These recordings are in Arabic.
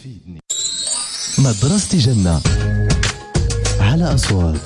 مدرسة جنة على أصوات.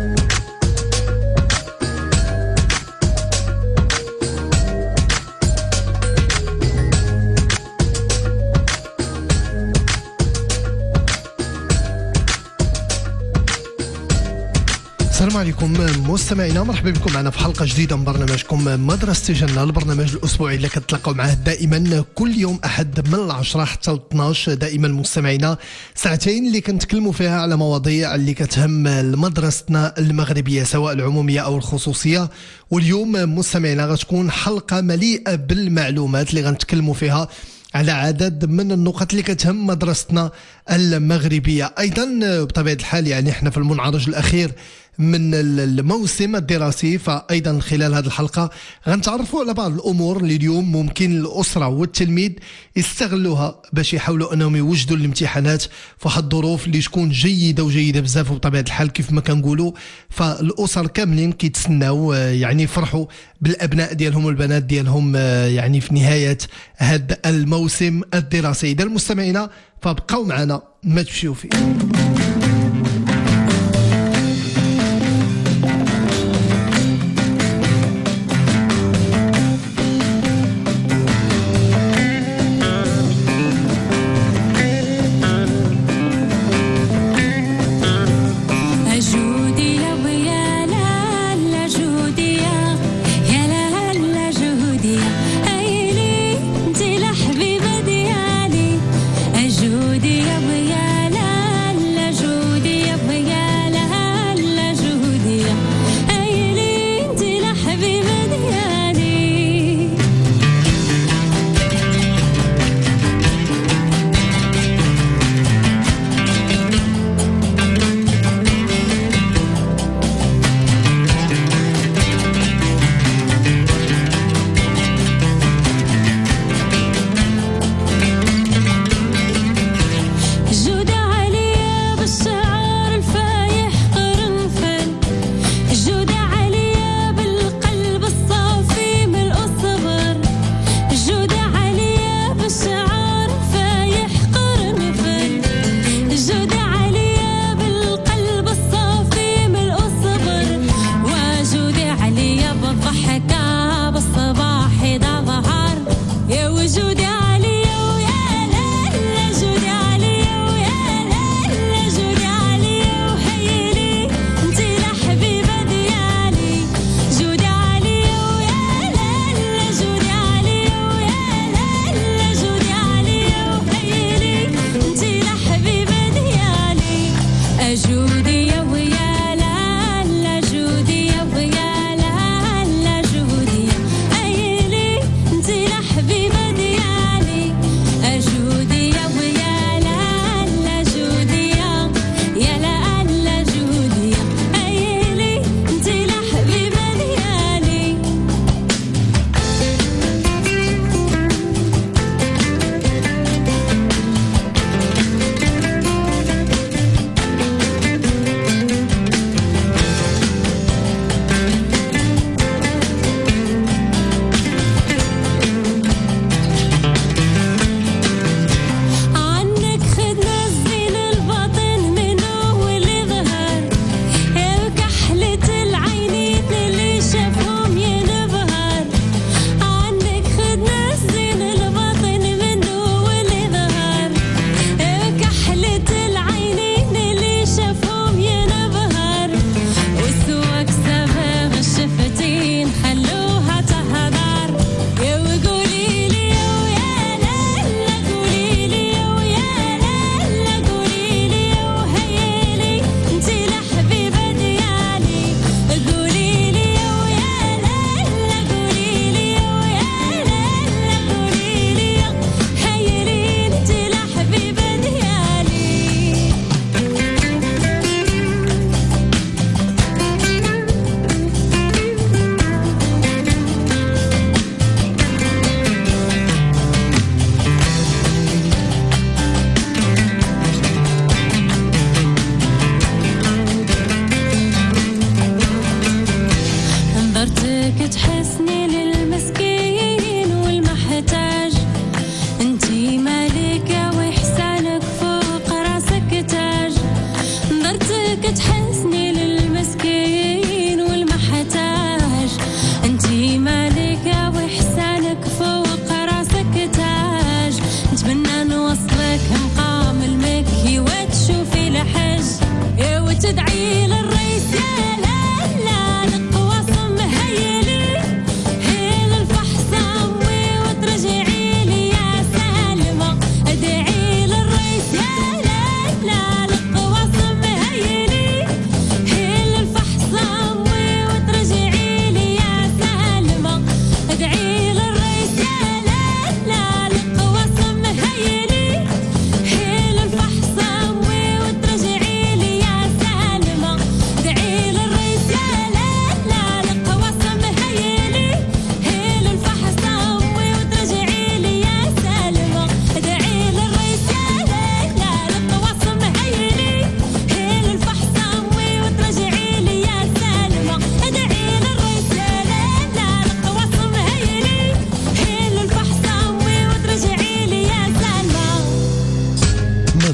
السلام عليكم مستمعينا، مرحبا بكم معنا في حلقة جديدة من برنامجكم مدرسة جنة، البرنامج الأسبوعي اللي كتلقاو معاه دائما كل يوم أحد من 10 حتى 12 دائما مستمعينا، ساعتين اللي كنتكلموا فيها على مواضيع اللي كتهم مدرستنا المغربية سواء العمومية أو الخصوصية. واليوم مستمعينا غتكون حلقة مليئة بالمعلومات اللي غنتكلموا فيها على عدد من النقط اللي كتهم مدرستنا المغربية. أيضا بطبيعة الحال يعني احنا في المنعرج الأخير من الموسم الدراسي، فأيضا خلال هذه الحلقة غنتعرفوا على بعض الأمور اللي اليوم ممكن الأسرة والتلميذ يستغلوها باش يحاولوا أنهم يوجدوا الامتحانات في واحد الظروف اللي تكون جيدة وجيدة بزاف. وبطبيعة الحال كيف ما كنقولوا فالأسر كاملين كيتسناو يعني يفرحوا بالأبناء ديالهم والبنات ديالهم يعني في نهاية هذا الموسم الدراسي. إذا المستمعين فبقوا معنا ما تمشيو فيه. جودي يا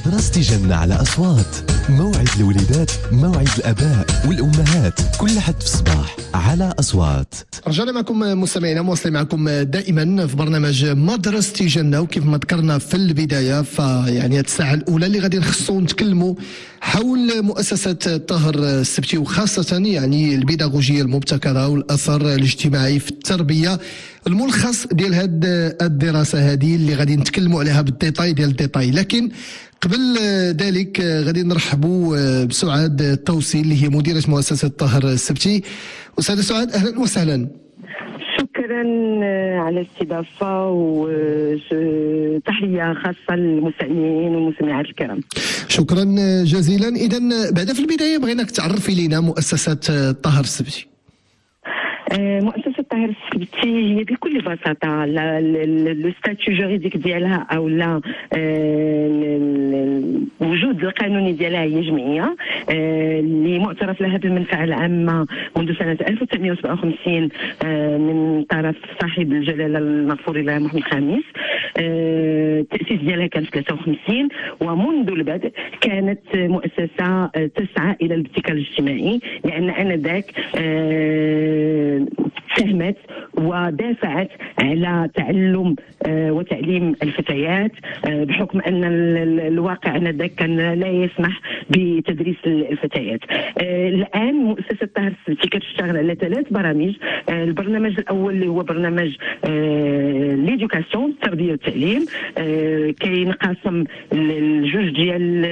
مدرسة جنة على أصوات. موعد الوليدات، موعد الآباء والأمهات، كل حد في الصباح على أصوات. رجعنا معكم مستمعينا، مواصلين معكم دائما في برنامج مدرسة جنة. وكيف ما ذكرنا في البداية فيعني هذه الساعة الأولى اللي غادي نخصو نتكلموا حول مؤسسة الطاهر السبتي، وخاصة يعني البيداغوجية المبتكرة والأثر الاجتماعي في التربية. الملخص ديال هاد الدراسة هذه اللي غادي نتكلموا عليها بالديتاي ديال الديتاي. لكن قبل ذلك غادي نرحبوا بسعاد الطوسي اللي هي مديرة مؤسسة الطاهر السبتي. أستاذة سعاد أهلا وسهلا. شكرا على الاستضافة وتحية خاصة للمستمعين والمستمعات الكرام. شكرا جزيلا. إذا بعد في البداية بغيناك تعرفي لنا مؤسسة الطاهر السبتي. مؤسسة الطاهر السبتي هي بكل بساطة لو ستاتيو جوريديك ديالها أو لا الوجود القانوني ديالها هي جمعية اللي معترف لها بالمنفعة العامة منذ سنة 1957 من طرف صاحب الجلالة المغفور له محمد الخامس. التأسيس ديالها كان في 53 ومنذ البدء كانت مؤسسة تسعى إلى الابتكار الاجتماعي، لأن آنذاك ساهمت ودافعت على تعلم وتعليم الفتيات بحكم أن الواقع آنذاك كان لا يسمح بتدريس الفتيات. الآن مؤسسة الطاهر السبتي كتشتغل على 3 برامج. البرنامج الأول اللي هو برنامج ليدوكاسيون، التربية والتعليم، كينقسم لجوج ديال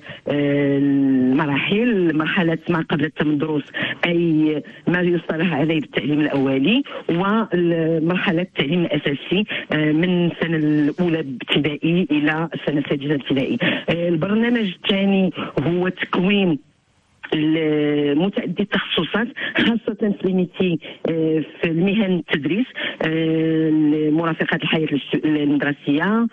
المراحل: مرحلة ما قبل التمدرس أي ما يصطلح عليه بالتعليم الأولي، ومرحلة التعليم الأساسي من السنة الأولى ابتدائي إلى السنة السادسة ابتدائي. البرنامج الثاني هو تكوين متعدد التخصصات خاصة في الميتي في المهن التدريس، مرافقات الحياة المدرسية،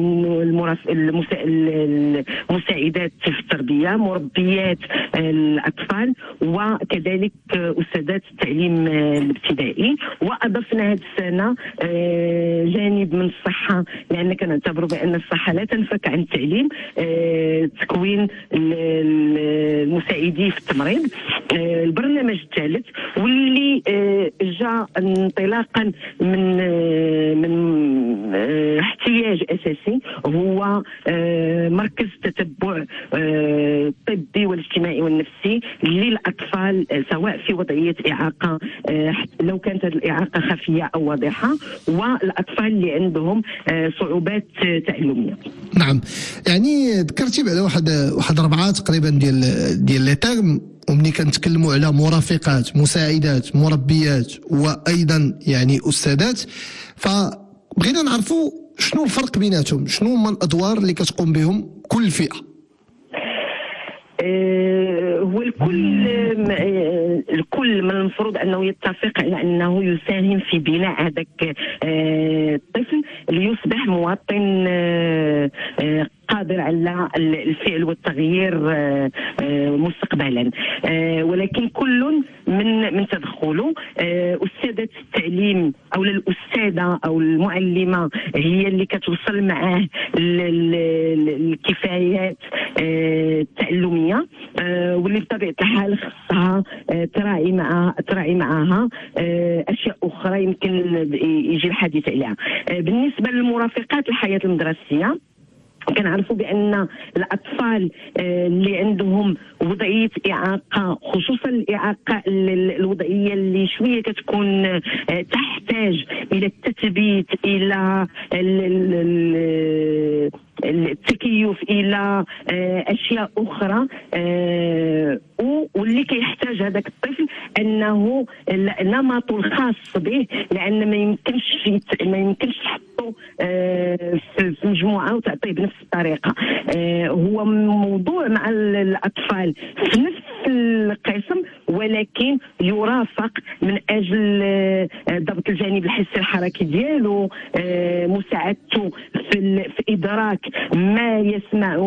المساعدات في التربية، مربيات الأطفال، وكذلك أستاذات التعليم الابتدائي. وأضفنا هذه السنة جانب من الصحة، لأن كنعتبر بأن الصحة لا تنفك عن التعليم، تكوين المساعدين في التمريض. البرنامج الثالث واللي جاء انطلاقا من احتياج اساسي هو مركز تتبع الطبي والاجتماعي والنفسي للاطفال، سواء في وضعيه اعاقه لو كانت الاعاقه خفيه او واضحه، والاطفال اللي عندهم صعوبات تعلميه. نعم، يعني ذكرتي بعد واحد 4 تقريبا ديال لي تيرم، ومني كنتكلموا على مرافقات، مساعدات، مربيات، وايضا يعني استاذات، فبغينا نعرفوا شنو الفرق بيناتهم، شنو هما الادوار اللي كتقوم بهم كل فئه. هو الكل من المفروض انه يتفق على انه يساهم في بناء هذاك الطفل ليصبح مواطن قادر على الفعل والتغيير مستقبلا، ولكن كل من تدخله. أستاذة التعليم أو الأستاذة أو المعلمة هي اللي كتوصل معاه الكفايات التعلمية، واللي بطبيعة الحال خصها تراعي معها أشياء أخرى يمكن يجي الحديث عليها. بالنسبة للمرافقات الحياة المدرسية، كنعرفوا بان الاطفال اللي عندهم وضعيه اعاقه، خصوصا الاعاقه الوضعيه اللي شويه كتكون تحتاج الى التثبيت، الى التكيف، الى اشياء اخرى، واللي كيحتاج هذاك الطفل انه النمط الخاص به، لان ما يمكنش تحطه في مجموعه وتعطيه بنفس الطريقه. هو موضوع مع الاطفال في نفس القسم، ولكن يرافق من اجل ضبط الجانب الحسي الحركي ديالو، مساعدته في ادراك ما يسمعه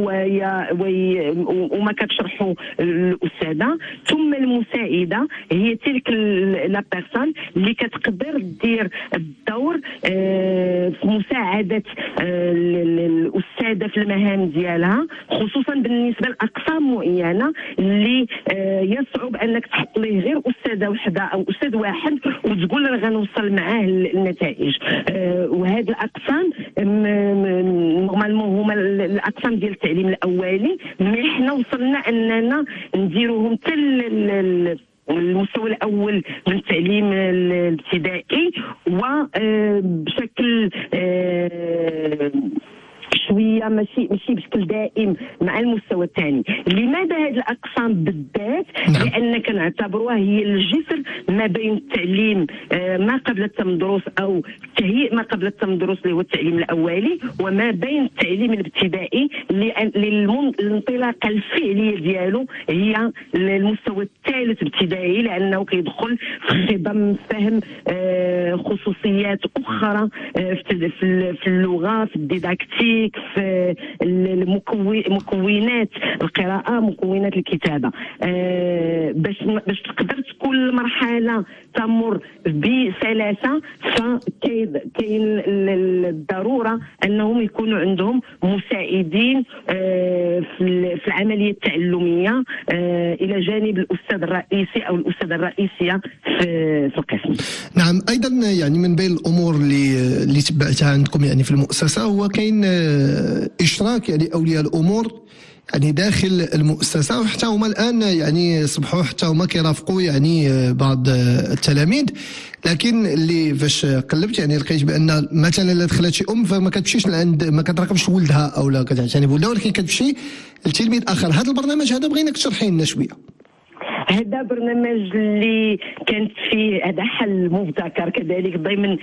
وما كتشرحه الاستاذه. ثم المساعده هي تلك لا بيرسون اللي كتقدر دير الدور في مساعده الاستاذه في المهام ديالها، خصوصا بالنسبه لاقسام معينه اللي يصعب انك تحط ليه غير استاذه وحده او استاذ واحد وتقول راه غنوصل معاه النتائج. وهذه الاقسام نورمالمون هما الاقسام ديال التعليم الاولي، مي حنا وصلنا اننا نديروهم حتى المستوى الاول من التعليم الابتدائي، وبشكل شويه ماشي بشكل دائم مع المستوى الثاني. لماذا هذه الاقسام بالذات؟ لان كنعتبروها هي الجسر ما بين التعليم ما قبل التمدرس او تهيئ ما قبل التمدرس اللي هو التعليم الاولي، وما بين التعليم الابتدائي الانطلاقه الفعليه ديالو هي المستوى الثالث ابتدائي، لانه كيدخل في خضم فهم خصوصيات اخرى في اللغه، في الديداكتيك، في مكونات القراءه، مكونات الكتابه. باش تقدر تكون المرحله تمر بسلاسه، فكاين الضروره انهم يكونوا عندهم مساعدين في العمليه التعلميه الى جانب الاستاذ الرئيسي او الاستاذه الرئيسيه في القسم. نعم، ايضا يعني من بين الامور اللي تبعتها عندكم يعني في المؤسسه هو كاين اشراك يعني اولياء الامور يعني داخل المؤسسه، وحتى هما الان يعني صبحوا حتى هما كيرافقوا يعني بعض التلاميذ. لكن اللي فاش قلبت يعني لقيت بان مثلا الا دخلت شي ام فما كتمشيش لعند، ما كتراقبش ولدها او لا كتعتني بولدها، ولكن كتمشي لتلميذ اخر. هذا البرنامج هذا بغيناك تشرحي لنا شويه. هذا برنامج اللي كانت فيه هذا حل مبتكر كذلك ضمن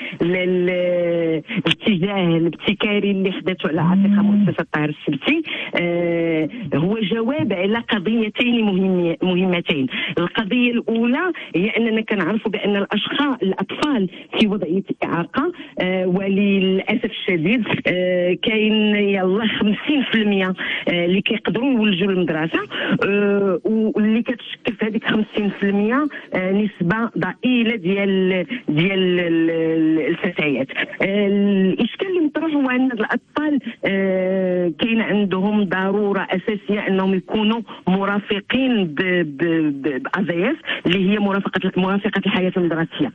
الاتجاه الابتكاري اللي خدته على عاتقها مؤسسه الطاهر السبتي. هو جواب على قضيتين مهمتين. القضيه الاولى هي اننا كنعرفوا بان الاطفال في وضعيه اعاقه، وللاسف الشديد كاين يلا 50% اللي كيقدروا يولجوا للمدرسه، واللي كتشكل في هذيك 50% نسبه ضئيله ديال الفتيات. الاشكال اللي مطروح هو ان الاطفال كاين عندهم ضروره اساسيه انهم يكونوا مرافقين بأزايس اللي هي مرافقه الحياه المدرسيه.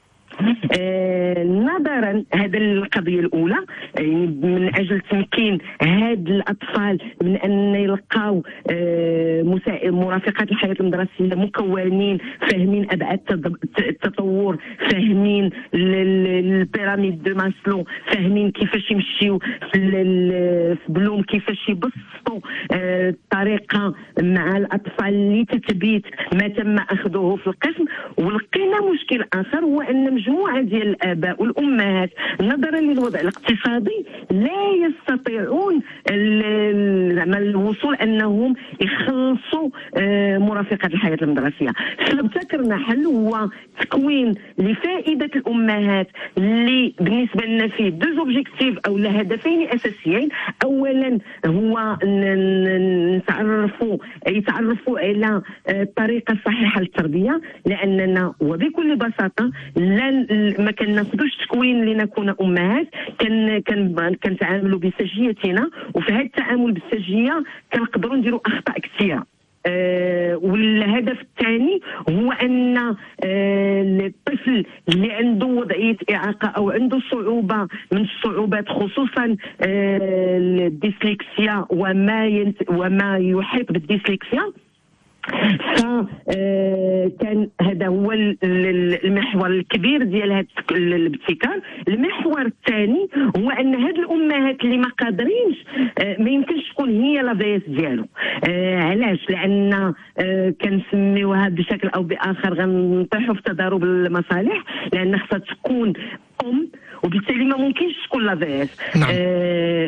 نظرا هذا القضيه الاولى، يعني من اجل تمكين هاد الاطفال من ان يلقاو مرافقات الحياه المدرسيه مكونين فاهمين ابعاد التطور، فاهمين البيراميد دو ماسلو، فاهمين كيفاش يمشيو في بلوم، كيفاش يبسطوا الطريقه مع الاطفال لتثبيت ما تم اخذه في القسم. ولقينا مشكل اخر هو ان مجموعه ديال الاباء والامهات نظرا للوضع الاقتصادي لا يستطيعون الوصول انهم يخلصوا مرافقه الحياه المدرسيه. فابتكرنا حل هو تكوين لفائده الامهات اللي بالنسبه لنا فيه دو اوبجيكتيف او هدفين اساسيين. اولا هو يتعرفوا على الطريقه الصحيحه للتربيه، لاننا وبكل بساطه ما كناخذوش تكوين لنكون امهات، كنتعاملوا بسجيتنا، وفي هذا التعامل بالسجيه كنقدروا نديروا اخطاء كثيره. والهدف الثاني هو ان الطفل اللي عنده وضعيه اعاقه او عنده صعوبه من الصعوبات خصوصا الديسلكسيا وما يحيط بالديسلكسيا، فكان هذا هو المحور الكبير ديال هذا الابتكار. المحور الثاني هو ان هاد الامهات اللي ما قادرينش ما يمكنش تكون هي لافيس ديالو. علاش؟ لان كنسميوها بشكل او باخر غنطيحوا في تضارب المصالح، لان خصها تكون ام وبالتالي ما ممكنش تكون لافيس.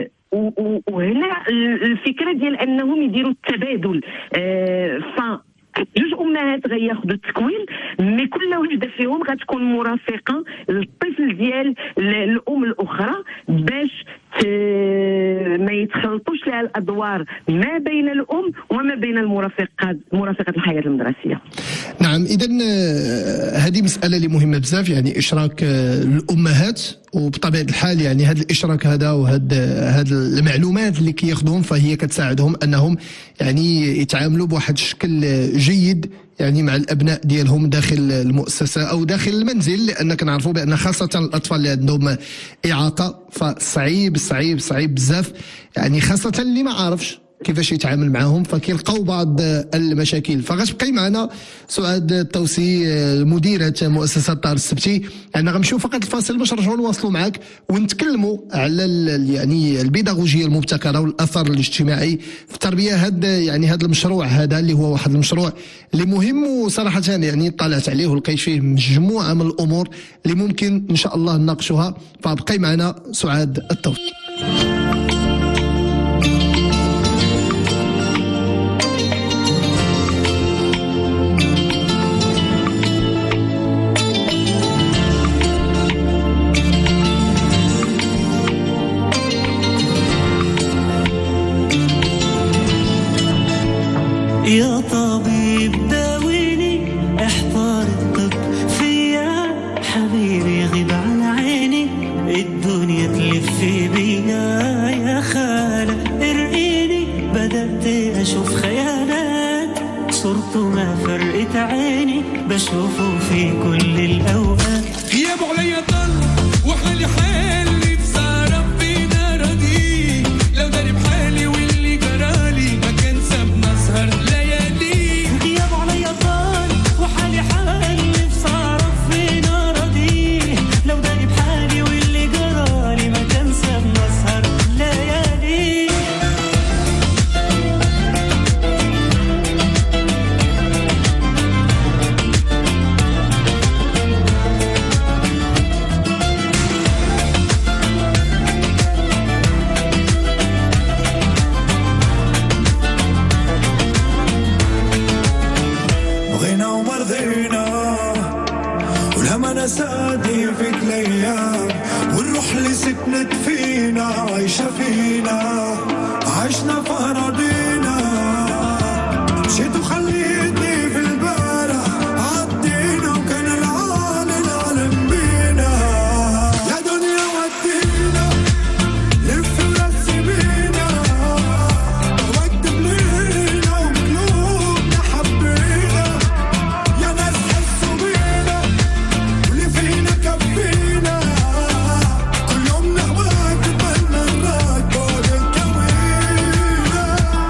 وهنا الفكره ديال انهم يديروا التبادل. جوج امهات غياخذوا التكوين، مي كل وحده فيهم غتكون مرافقه للطفل ديال الام الاخرى باش ما يتخلطوش لها الادوار ما بين الام وما بين مرافقه الحياه المدرسيه. نعم، اذا هذه مساله اللي مهمه بزاف، يعني اشراك الامهات، وبطبيعه الحال يعني هذا الاشراك هذا وهذا المعلومات اللي كياخذوهم فهي كتساعدهم انهم يعني يتعاملوا بواحد الشكل جيد يعني مع الابناء ديالهم داخل المؤسسه او داخل المنزل، لان كنعرفوا بان خاصه الاطفال اللي عندهم اعاقه فصعيب صعيب صعيب بزاف، يعني خاصه اللي ما عارفش كيفاش يتعامل معهم فكيلقاو بعض المشاكل. فغتبقي معنا سعاد الطوسي مديره مؤسسه الدار السبتي. يعني غنمشيو فقط الفاصل باش نرجعوا نواصلوا معك ونتكلموا على يعني البيداغوجيه المبتكره والاثر الاجتماعي في التربيه. هذا المشروع هذا اللي هو واحد المشروع اللي مهم، وصراحه يعني طلعت عليه ولقيت فيه مجموعه من الامور اللي ممكن ان شاء الله نناقشوها. فبقي معنا سعاد الطوسي. يا طبيب داويني، احضر الطب فيا حبيبي، غيب على عيني الدنيا تلف بيا، يا خالة ارقيني بدأت اشوف خيالات، صرته ما فرقت عيني بشوفه في كل الاوقات. غيابه عليا طل وحالي حالي بصرف بينا ردي، لو داري بحالي واللي جرالي ما كان سابنا سهر ليالي. غيابه عليا طل وحالي حالي بصرف بينا ردي، لو داري بحالي واللي جرالي ما كان سابنا سهر ليالي. بغينا ومرضينا والهمنا سادي فيك الايام، والروح اللي سكنت فينا عايشه فينا، عشنا في اراضينا. مشيت وخليتني في البارح عدينا، وكان العالم بينا. يا دنيا ودينا لف ورسي بينا، واكتب لينا وقلوبنا حبينا. يا ناس حسوا بينا واللي فينا كفينا، كل يوم نهواك ببالنا نراك بعد الكوينة.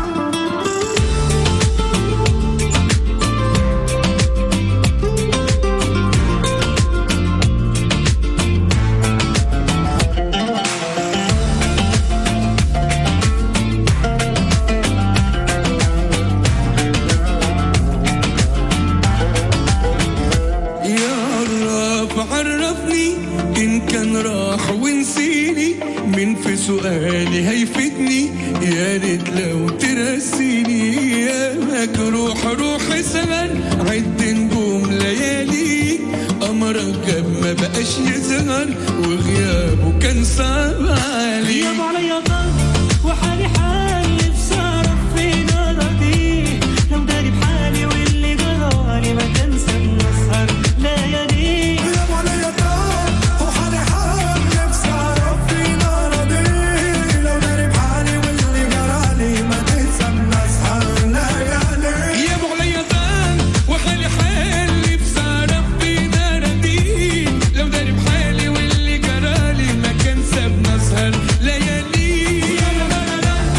يا رب عرفني إن كان راح ونسيني، من في سؤالي هيفيدني، يا ريت لو ترسيني. يا مجروح روح سهر عد نجوم ليالي، أمرك جاب ما بقاش يظهر وغيابه كان صعب علي. غيابه عليا طل وحالي حالي بصرف بينا ردي، لو داري بحالي واللي جرالي ما كان سابنا سهر ليالي. غيابه عليا طال وحالي حالي بصرف فينا ردي، لو داري بحالي واللي جرالي ما كان سابنا سهر ليالي. غيابه عليا طال وحالي حالي بصرف فينا ردي، لو داري بحالي واللي جرالي ما كان سابنا سهر ليالي.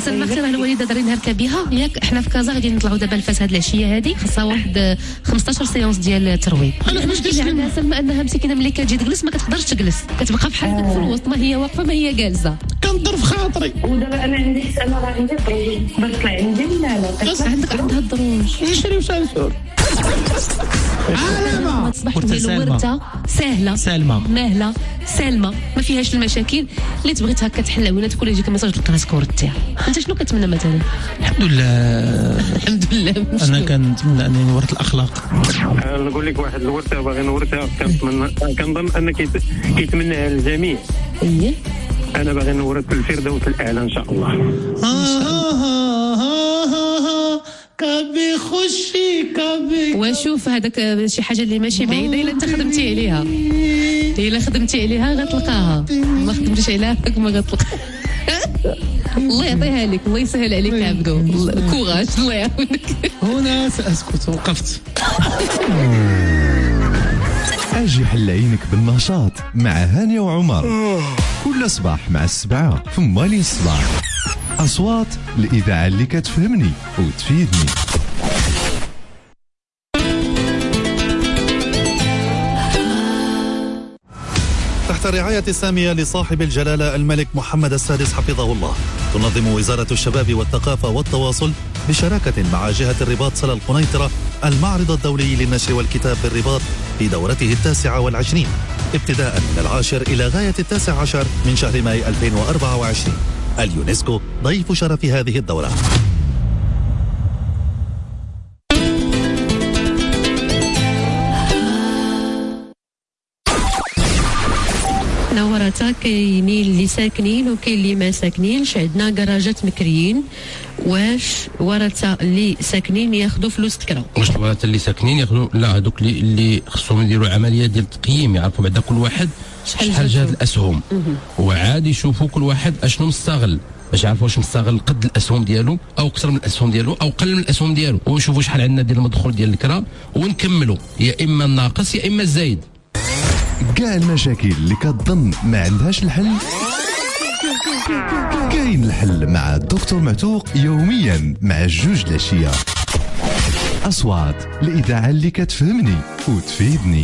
سلمى اختي راه الوالده داري نهار كبيها ياك. حنا في كازا غادي نطلعوا دابا الفاس هاد العشيه هادي، خاصها واحد 15 سيونس ديال الترويض. المشكل اللي عندها سلمى انها مسكينه ملي كتجي تجلس ما كتقدرش تجلس، كتبقى بحال هكاك في الوسط، ما هي واقفه ما هي جالسه. كنضر في خاطري. ودابا انا عندي حتى انا راه عندي الدروج، تقدر تطلع عندي ولا لا؟ عندها الدروج. نشريو سالسور. علامه تصبح ديال ورده سهله ماهله سالمه ما فيهاش المشاكل اللي تبغي هكا تحل عويناتك ولا يجيك ميساج تلقى راسك ورتيها. انت شنو كتمنى مثلا؟ الحمد لله انا شنو؟ كنتمنى انني نورث الاخلاق. نقول لك واحد الورثه باغي نورثها، كنظن ان كيتمناها الجميع. ايه انا باغي نورث الفردوس الاعلى ان شاء الله. كبي خشي كبي. وشوف هذاك شي حاجه اللي ماشي بعيده الا انت خدمتي عليها، الا خدمتي عليها غتلقاها، ما خدمتيش عليها ما غتلقاها. الله يعطيها لك، الله يسهل عليك عبدو، كوراج الله يعاونك. هنا سأسكت، وقفت. اجي حل عينك بالنشاط مع هانية وعمر كل صباح مع 7 في مالي الصباح. أصوات الإذاعة اللي كتفهمني وتفيدني. تحت الرعاية السامية لصاحب الجلالة الملك محمد السادس حفظه الله، تنظم وزارة الشباب والثقافة والتواصل بشراكة مع جهة الرباط سلا القنيطرة المعرض الدولي للنشر والكتاب بالرباط في دورته 29 ابتداء من 10 إلى غاية 19 من شهر ماي 2024. اليونسكو ضيف شرف هذه الدورة. نورتها كاينين اللي ساكنين وكاين اللي ما ساكنينش. عندنا كراجات مكريين، واش ورثه اللي ساكنين ياخذوا فلوس تكرا؟ واش الورثه اللي ساكنين ياخذوا؟ لا، هذوك اللي خصهم يديروا عمليه ديال التقييم، يعرفوا بعدا كل واحد شحال جات الاسهم، وعاد يشوفوا كل واحد اشنو مستغل باش يعرفوا واش مستغل قد الاسهم ديالو او اكثر من الاسهم ديالو او قل من الاسهم ديالو، ونشوفوا شحال عندنا ديال المدخول ديال الكرا ونكملوا يا اما الناقص يا اما الزايد. كاع المشاكل اللي كتظن ما عندهاش الحل كاين الحل مع الدكتور معتوق يوميا مع 2 العشيه. أصوات الإذاعة اللي كتفهمني وتفيدني.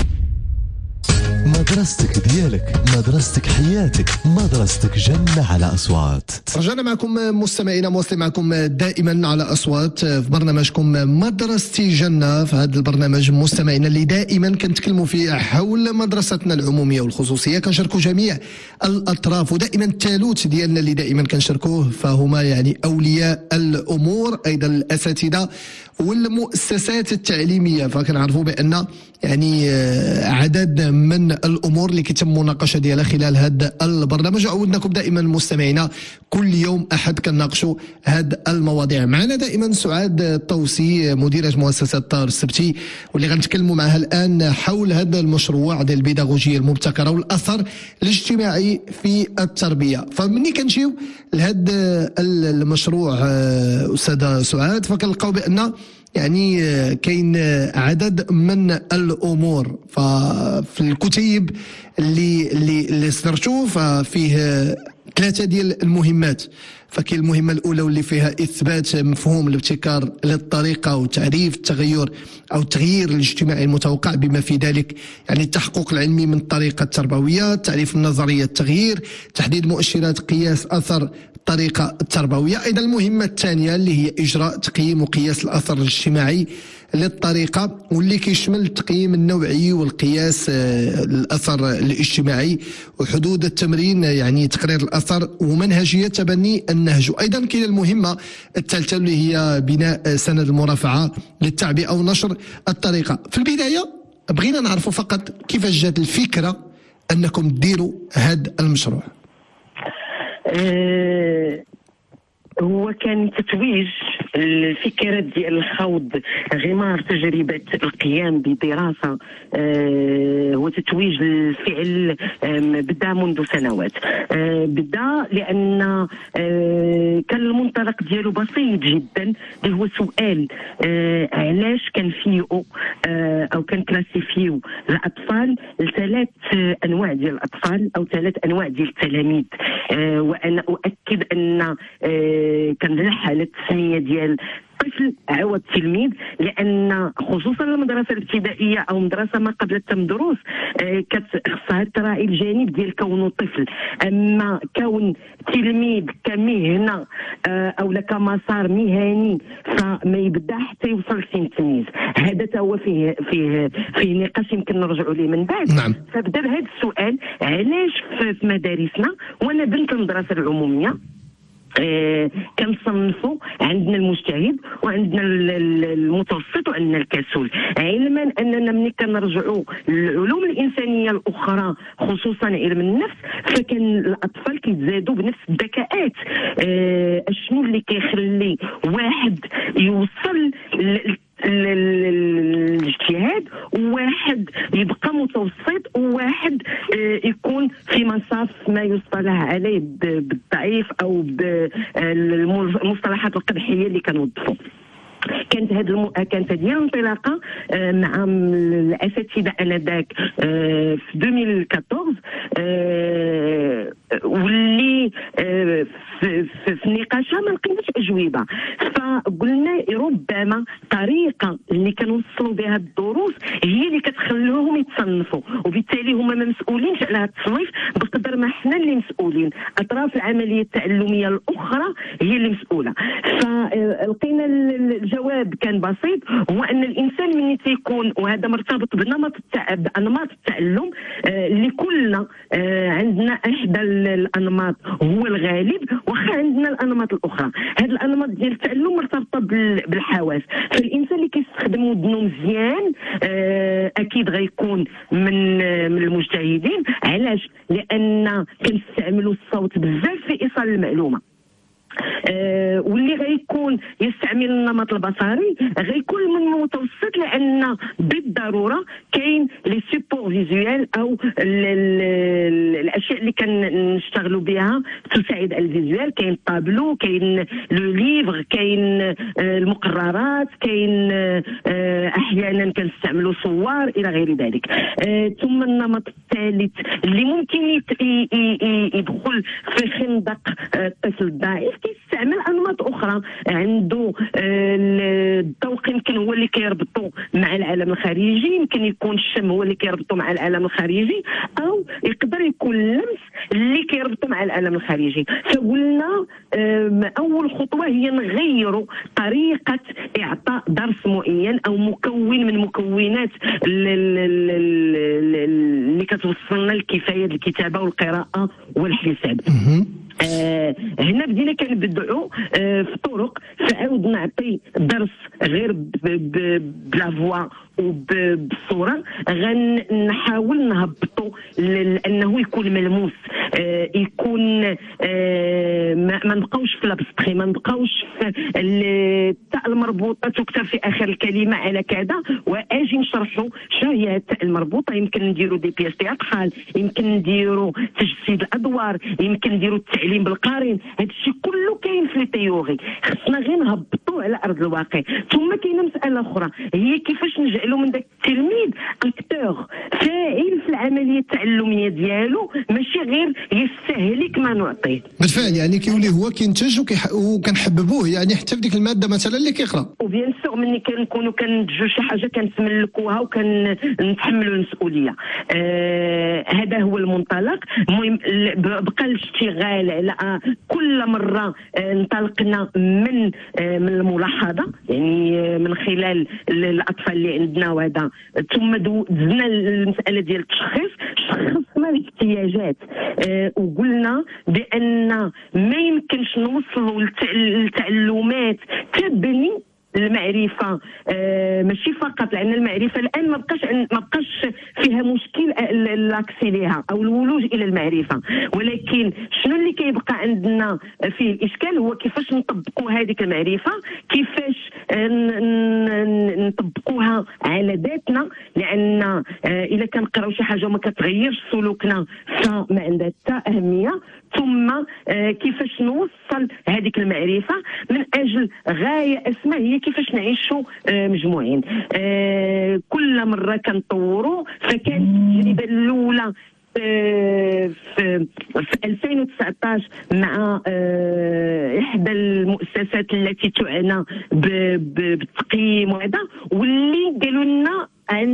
مدرستك ديالك، مدرستك حياتك، مدرستك جنة على أصوات. رجعنا معكم مستمعينا، مواصلين معكم دائما على أصوات في برنامجكم مدرستي جنة. في هذا البرنامج مستمعينا اللي دائما كنتكلموا فيه حول مدرستنا العمومية والخصوصية، كنشاركوا جميع الأطراف، ودائما الثالوث ديالنا اللي دائما كنشاركوه فهما يعني أولياء الأمور، أيضا الأساتذة والمؤسسات التعليمية. فكنعرفوا بأن يعني عدد من الامور اللي كيتم مناقشه ديالها خلال هذا البرنامج. عودناكم دائما مستمعينا كل يوم احد كنناقشوا هذه المواضيع. معنا دائما سعاد الطوسي مديره مؤسسه طار السبتي، واللي غنتكلموا معها الان حول هذا المشروع ديال البيداغوجيه المبتكره والاثر الاجتماعي في التربيه. فمني كنجيو لهذا المشروع استاذه سعاد، فكنلقاو بان يعني كاين عدد من الامور. ففي الكتيب اللي صدرتو ففيه 3 ديال المهمات. فكاين المهمه الاولى واللي فيها اثبات مفهوم الابتكار للطريقه وتعريف التغير او التغيير الاجتماعي المتوقع، بما في ذلك يعني التحقق العلمي من الطريقه التربويه، تعريف النظريه التغيير، تحديد مؤشرات قياس اثر الطريقه التربويه. ايضا المهمه الثانيه اللي هي اجراء تقييم وقياس الاثر الاجتماعي للطريقه، واللي كيشمل التقييم النوعي والقياس الاثر الاجتماعي وحدود التمرين يعني تقرير الاثر ومنهجيه تبني النهج. ايضا كاين المهمه الثالثه اللي هي بناء سند المرافعه للتعبئه ونشر الطريقه. في البدايه بغينا نعرفوا فقط كيفاش جات الفكره انكم ديروا هذا المشروع. هو كان تتويج الفكرة ديال الخوض غمار تجربة القيام بدراسة وتتويج الفعل بدا منذ سنوات. بدا لأن كان المنطلق ديالو بسيط جدا، اللي هو سؤال علاش كنفيو أو كنكلاسيفيو الأطفال ل3 أنواع ديال الأطفال أو 3 أنواع ديال التلاميذ. وانا اؤكد ان كنلح على التسميه ديال طفل عوض تلميذ، لان خصوصا المدرسه الابتدائيه او مدرسه ما قبل التمدرس خصها تراعي الجانب ديال كونه طفل. اما كون تلميذ كمهنه او كمسار مهني فما يبدا حتى يوصل لسن التمييز. هذا هو فيه نقاش يمكن نرجعوا ليه من بعد. نعم. فبدا بهذا السؤال، علاش في مدارسنا، وانا بنت المدرسه العموميه كنصنفوا عندنا المجتهد وعندنا المتوسط وعندنا الكسول، علما اننا ملي كنرجعوا للعلوم الانسانيه الاخرى خصوصا علم النفس فكان الاطفال كيتزادوا بنفس الذكاءات. شنو اللي كيخلي واحد يوصل الاجتهاد وواحد يبقى متوسط وواحد يكون في منصف ما يصطلح عليه بالضعيف او بالمصطلحات القبحيه اللي كنوظفوا. كانت هذه الانطلاقه مع الاساتذه انذاك في 2014 واللي في نقاشها ما لقيناش اجوبه، فقلنا ربما الطريقه اللي كنوصلوا بها الدروس هي اللي كتخليهم يتصنفوا، وبالتالي هما ما مسؤولينش على هذا التصنيف بقدر ما حنا اللي مسؤولين. اطراف العمليه التعلميه الاخرى هي اللي مسؤوله. فلقينا الجواب كان بسيط، هو ان الانسان من تيكون، وهذا مرتبط بانماط التعلم اللي كلنا عندنا احدى الانماط هو الغالب، واخا عندنا الانماط الاخرى. هذه الانماط ديال التعلم مرتبطه بالحواس، فالانسان اللي كيستخدم ودنو مزيان اكيد غيكون من المجتهدين. علاش؟ لان كنستعملوا الصوت بزاف في ايصال المعلومه. واللي غيكون يستعمل النمط البصري غيكون من المتوسط، لان بالضروره كاين لي سيبور فيزوال او الاشياء اللي كنشتغلوا بها تساعد على الفيزوال. كاين طابلو، كاين لو ليفر، كاين المقررات، كاين احيانا كنستعملوا صور الى غير ذلك. ثم النمط الثالث اللي ممكن يدخل في خندق الطفل الضعيف كيستعمل انماط اخرى. عنده الذوق يمكن هو اللي كيربطو مع العالم الخارجي، يمكن يكون الشم هو اللي كيربطو مع العالم الخارجي، او يقدر يكون اللمس اللي كيربطو مع العالم الخارجي. فقلنا اول خطوه هي نغيروا طريقه اعطاء درس معين او مكون من مكونات اللي كتوصلنا لكفايه الكتابه والقراءه والحساب. هنا بدينا كنبدعوا في طرق، فعاود نعطي درس غير بلا فوا وبالصوره، غنحاول نهبطوا لانه يكون ملموس، يكون ما نبقاوش في لابستري، ما نبقاوش في التاء المربوطه تكتب في اخر الكلمه على كذا واجي نشرحوا شنو هي التاء المربوطه. يمكن نديروا دي بياس تياترال، يمكن نديروا تجسيد الادوار، يمكن نديروا التعليم بالقارن. هذا الشيء كله كاين في لي تيوري، خصنا غير نهبطوا على ارض الواقع. ثم كاينه مساله اخرى هي كيفاش نجعلوا من داك التلميذ اكتور فاعل في العمليه التعلميه ديالو، ماشي غير يستهلك ما نعطيه. بالفعل يعني كيولي هو كينتج وكنحببوه يعني حتى في ديك الماده مثلا اللي كيقرا. وبيان سور ملي كنكونوا كنتجوا شي حاجه كنتملكوها وكنتحملوا المسؤوليه. هذا هو المنطلق. المهم بقى الاشتغال على كل مره انطلقنا من الملاحظه، يعني من خلال الاطفال اللي عندنا وهذا، ثم دزنا المساله ديال التشخيص، شخصنا الاحتياجات وقلنا بان ما يمكنش نوصلوا للتعلمات تبني المعرفه ماشي فقط، لان المعرفه الان ما بقاش فيها مشكل لاكسي ليها او الولوج الى المعرفه، ولكن شنو اللي كيبقى عندنا فيه الاشكال هو كيفاش نطبقوا هذيك المعرفه، كيفاش نطبقوها على ذاتنا، لان اذا كنقراو شي حاجه وما كتغيرش سلوكنا فما عندها حتى اهميه. ثم كيفاش نوصل هذيك المعرفه من اجل غايه اسمى هي كيفاش نعيشوا مجموعين. كل مره كنطوروا، فكانت التجربه الاولى في 2019 مع إحدى المؤسسات التي تعنى بالتقييم وهذا، واللي قالوا لنا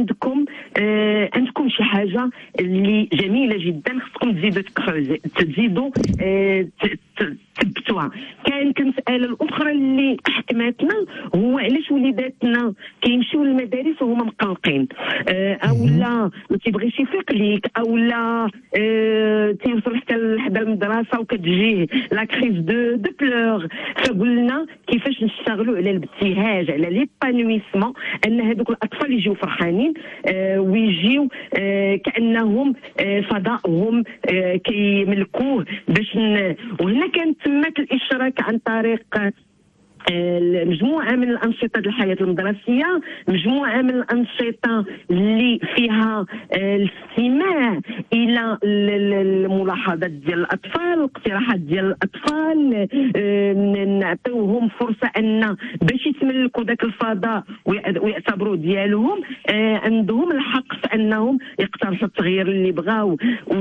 عندكم شي حاجه اللي جميله جدا، خصكم تزيدوا تثبتوها. كانت المساله الاخرى اللي حكمتنا هو علاش وليداتنا كيمشيو للمدارس وهما مقلقين، او لا ما تيبغيش يفيق ليك، او لا تيوصل حتى لحدا المدرسه وكتجيه لا كريز دو بلور. فقلنا كيفاش نشتغلوا على الابتهاج، على ليبانويسمون، ان هذوك الاطفال يجيو فرحانين ويجيو كانهم فضائهم كيملكوه باش وهنا كانت تمت الاشراك عن طريق مجموعة من الأنشطة الحياة المدرسية، مجموعة من الأنشطة اللي فيها الاستماع إلى الملاحظات ديال الأطفال، الاقتراحات ديال الأطفال، نعطيوهم فرصة أن باش يتملكوا ذاك الفضاء ويعتبروا ديالهم، عندهم الحق في أنهم يقترحوا التغيير اللي بغاو.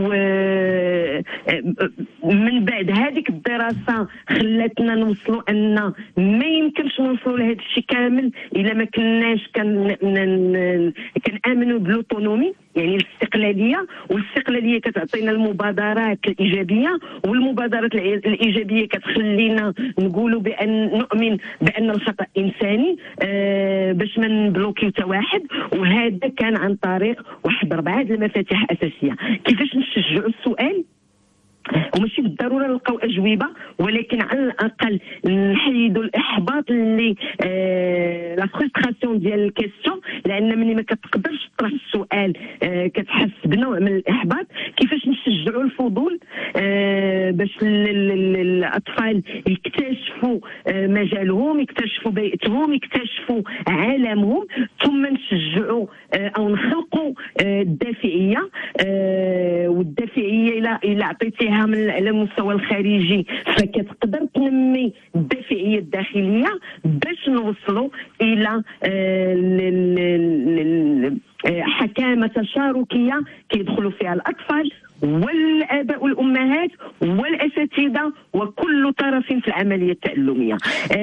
ومن بعد هذيك الدراسة خلاتنا نوصلوا أن ما يمكنش نوصلوا لهذا الشيء كامل الا ما كناش كنامنوا بالاوتونومي، يعني الاستقلاليه، والاستقلاليه كتعطينا المبادرات الايجابيه، والمبادرات الايجابيه كتخلينا نقولوا بان نؤمن بان الخطا انساني باش ما نبلوكيو حتى واحد. وهذا كان عن طريق واحد 4 المفاتيح اساسيه. كيفاش نشجعوا السؤال، وماشي بالضروره نلقاو اجوبه، ولكن على الاقل نحيدوا الاحباط اللي لا فرستراسيون ديال الكيستيون، لان ملي ما كتقدرش تطرح السؤال كتحس بنوع من الاحباط. كيفاش نشجعوا الفضول باش الاطفال يكتشفوا مجالهم، يكتشفوا بيئتهم، يكتشفوا عالمهم، ثم نشجعوا او نخلقوا الدافعيه. والدافعيه الى عطيتيها على المستوى الخارجي فكتقدر تنمي الدافعيه الداخليه باش نوصلوا الى حكامه تشاركيه كيدخلوا فيها الاطفال والاباء والامهات والاساتذه وكل طرف في العمليه التعلميه.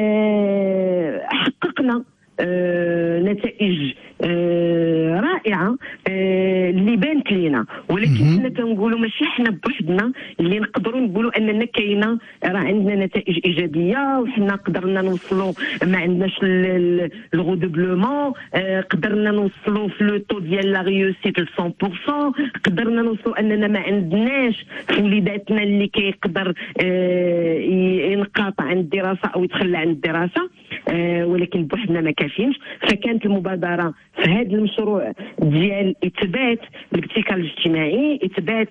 حققنا نتائج رائعه اللي بانت لينا، ولكن حنا كنقولوا ماشي حنا بوحدنا اللي نقدروا نقولوا اننا كاينه، راه عندنا نتائج ايجابيه وحنا قدرنا نوصلوا، ما عندناش الغودوبلومون، قدرنا نوصلوا في لو طو ديال لا ريوسيت ل 100%، قدرنا نوصلوا اننا ما عندناش وليداتنا اللي كيقدر ينقاطع عن الدراسه او يتخلى عن الدراسه، ولكن بوحدنا ما كافينش. فكانت المبادره في هذا المشروع ديال اثبات الابتكار الاجتماعي، اثبات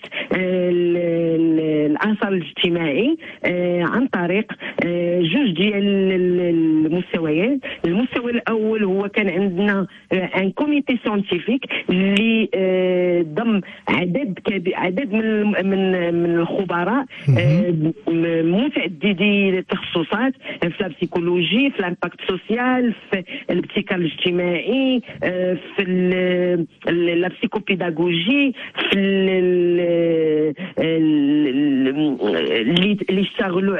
الاثر الاجتماعي عن طريق جوج ديال المستويات. المستوى الاول هو كان عندنا ان كوميتي ساينتيفيك اللي ضم عدد من الخبراء متعددي التخصصات في البسيكولوجي، في الامباكت سوسيال، في الابتكار الاجتماعي، في لا بسيكوبيداغوجي، في اللي اشتغلوا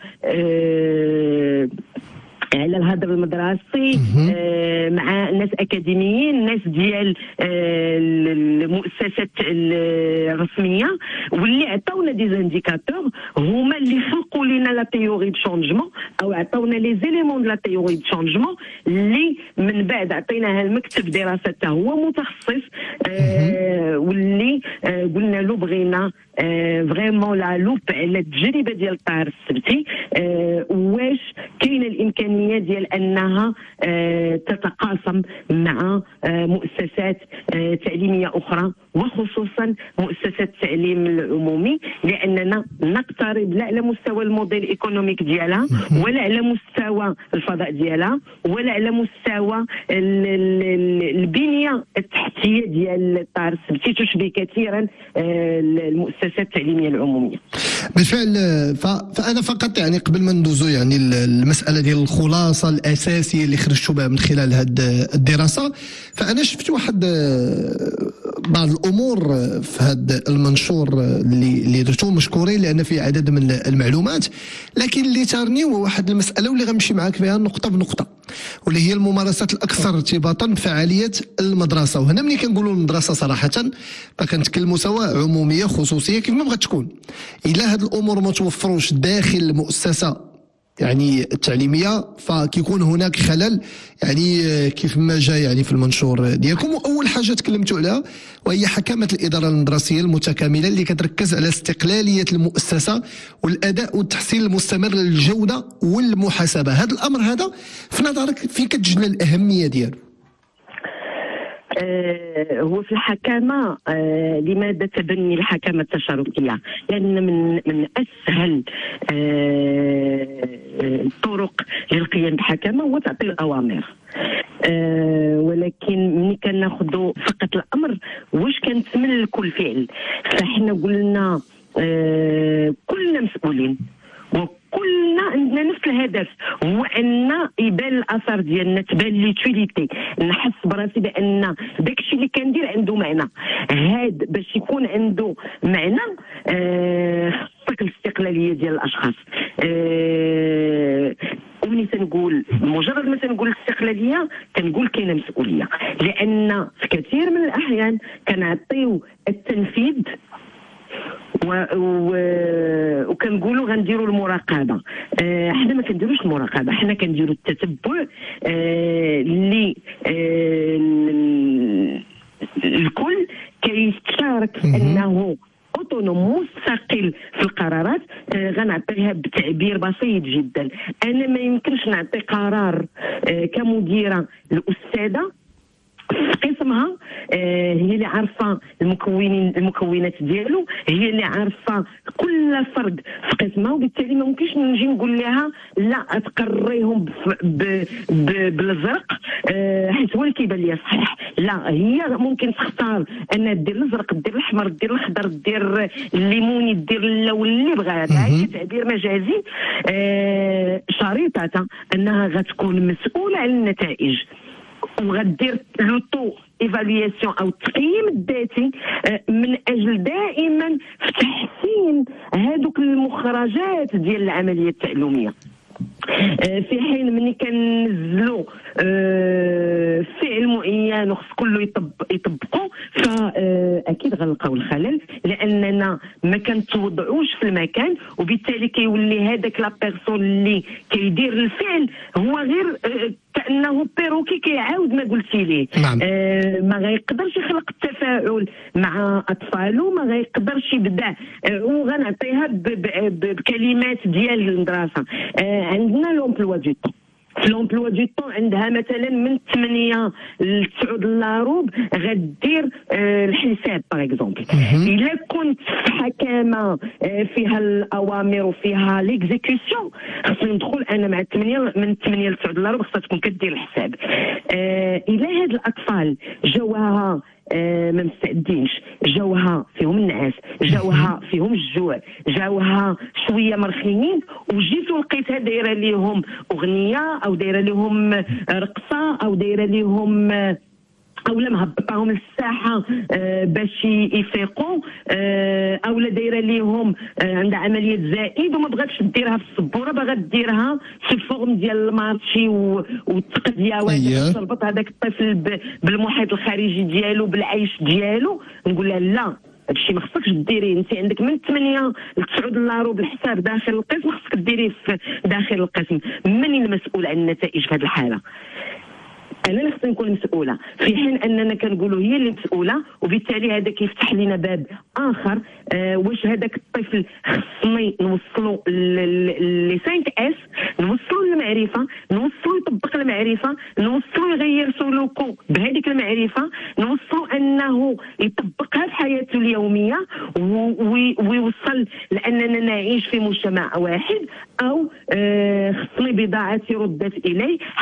على الهدر المدرسي مع ناس اكاديميين، ناس ديال المؤسسات الرسميه، واللي عطاونا دي زانديكاتور هما اللي خلقوا لنا لا تيوري دو شونجمون، او عطاونا لي زيليمون دو لا تيوري دو شونجمون اللي من بعد عطيناها المكتب دراسه حتى هو متخصص، واللي قلنا له بغينا فريمون لا لوب على التجربه ديال الطاهر السبتي، واش كاينه الامكانيه ديال انها تتقاسم مع مؤسسات تعليميه اخرى، وخصوصا مؤسسات التعليم العمومي، لاننا نقترب لا على مستوى الموديل ايكونوميك ديالها، ولا على مستوى الفضاء ديالها، ولا على مستوى البنيه التحتيه ديال الطاهر السبتي، تشبه كثيرا المؤسسات التعليميه العموميه. بالفعل. فانا فقط يعني قبل ما ندوزو يعني المساله ديال الخلاصه الاساسيه اللي خرجتوا بها من خلال هذه الدراسه، فانا شفت واحد بعض الامور في هذا المنشور اللي درتوه مشكورين لان فيه عدد من المعلومات، لكن اللي تارني هو واحد المساله واللي غنمشي معاك فيها نقطه بنقطه، واللي هي الممارسات الاكثر ارتباطا بفعاليه المدرسه. وهنا ملي كنقولوا المدرسه صراحه فكنتكلموا سواء عموميه خصوصيه كيف ما بغات تكون، الا هاد الامور ما توفروش داخل المؤسسه يعني التعليميه فكيكون هناك خلل، يعني كيف ما جاء يعني في المنشور ديالكم. واول حاجه تكلمتوا عليها وهي حكامه الاداره المدرسيه المتكامله اللي كتركز على استقلاليه المؤسسه والاداء والتحسين المستمر للجوده والمحاسبه. هذا الامر هذا في نظرك فين كتجلى الاهميه ديالو؟ هو في الحكامة لماذا تبني الحكامة التشاركية؟ لأن من أسهل الطرق للقيام بالحكامة هو تعطي الأوامر. ولكن ملي كناخذوا فقط الأمر واش كنتمل كل فعل، فاحنا قلنا كلنا مسؤولين وكلنا عندنا نفس الهدف، هو ان يبان الاثر ديالنا، تبان ليتيليتي، نحس براسي بان داكشي اللي كندير عنده معنى. هاد باش يكون عنده معنى خصك الاستقلاليه ديال الاشخاص. ومني تنقول مجرد ما تنقول الاستقلاليه كنقول كاينه مسؤوليه، لان في كثير من الاحيان كنعطيو التنفيذ وكنقولوا غنديروا المراقبه. حنا ما كنديروش المراقبه، حنا كنديروا التتبع اللي الكل كيشارك انه اوتونوم مستقل في القرارات. غنعطيها بتعبير بسيط جدا، انا ما يمكنش نعطي قرار كمديره الاستاذه في قسمها، هي اللي عارفه المكونات ديالو، هي اللي عارفه كل فرد في قسمها، وبالتالي ما ممكنش نجي نقول لها لا تقريهم بالازرق حيت هو اللي كيبان ليا صحيح. لا، هي ممكن تختار انها دير الازرق، دير الاحمر، دير الاخضر، دير الليموني، دير اللون اللي بغاتها. هي تعبير مجازي، شريطه انها غتكون مسؤوله على النتائج وغدير لوطو ايفالياسيون او التقييم الذاتي من اجل دائما في تحسين هذوك المخرجات ديال العمليه التعليميه. في حين ملي كننزلوا فعل معين وخص كله يطبقوا فاكيد غنلقاو الخلل، لاننا ما كنتوضعوش في المكان، وبالتالي كيولي هذاك لا بيرسون اللي كيدير الفعل هو غير كانه بيروكي كيعاود ما قلتي ليه. ما غيقدرش يخلق التفاعل مع اطفاله، ما غيقدرش يبدا. وغنعطيها بكلمات ديال المدرسه. عندنا لومبلوا دو طون، في لومبلوا دو طون عندها مثلا من 8 ل 9 اللاروب غدير الحساب باغ اكزومبل. الا كنت في حكامه فيها الاوامر وفيها ليكزيكسيون، خصني ندخل انا مع 8 من 8 ل 9 اللاروب خصها تكون كدير الحساب. الا هاد الاطفال جاوها ما مستعدينش، جاوها فيهم النعاس، جاوها فيهم الجوع، جاوها شويه مرخيين، وجيتو لقيتها دايره ليهم اغنيه او دايره ليهم رقصه او دايره ليهم اولا مهبطاهم للساحه باش يفيقوا، اولا دايره ليهم عندها عمليه زائد وما بغاتش ديرها في السبوره، باغا ديرها في الفورم ديال المارشي والتقديه، تربط هذاك الطفل بالمحيط الخارجي ديالو بالعيش ديالو. نقول لها لا، هادشي ما خصكش ديريه، انت عندك من 8 ل 9 دولار بالحساب داخل القسم، خصك ديريه في داخل القسم. من المسؤول عن النتائج في هذه الحاله؟ انا اللي خصني نكون مسؤوله، في حين اننا كنقولوا هي اللي مسؤوله، وبالتالي هذا كيفتح لنا باب اخر. واش هذاك الطفل خصني نوصلوا لي 5 اس، نوصلوا للمعرفه، نوصلوا يطبق المعرفه، نوصلوا يغير سلوكه بهذيك المعرفه، نوصلوا انه يطبقها في حياته اليوميه ويوصل لاننا نعيش في مجتمع واحد، او خصني بضاعتي ردت الي حتى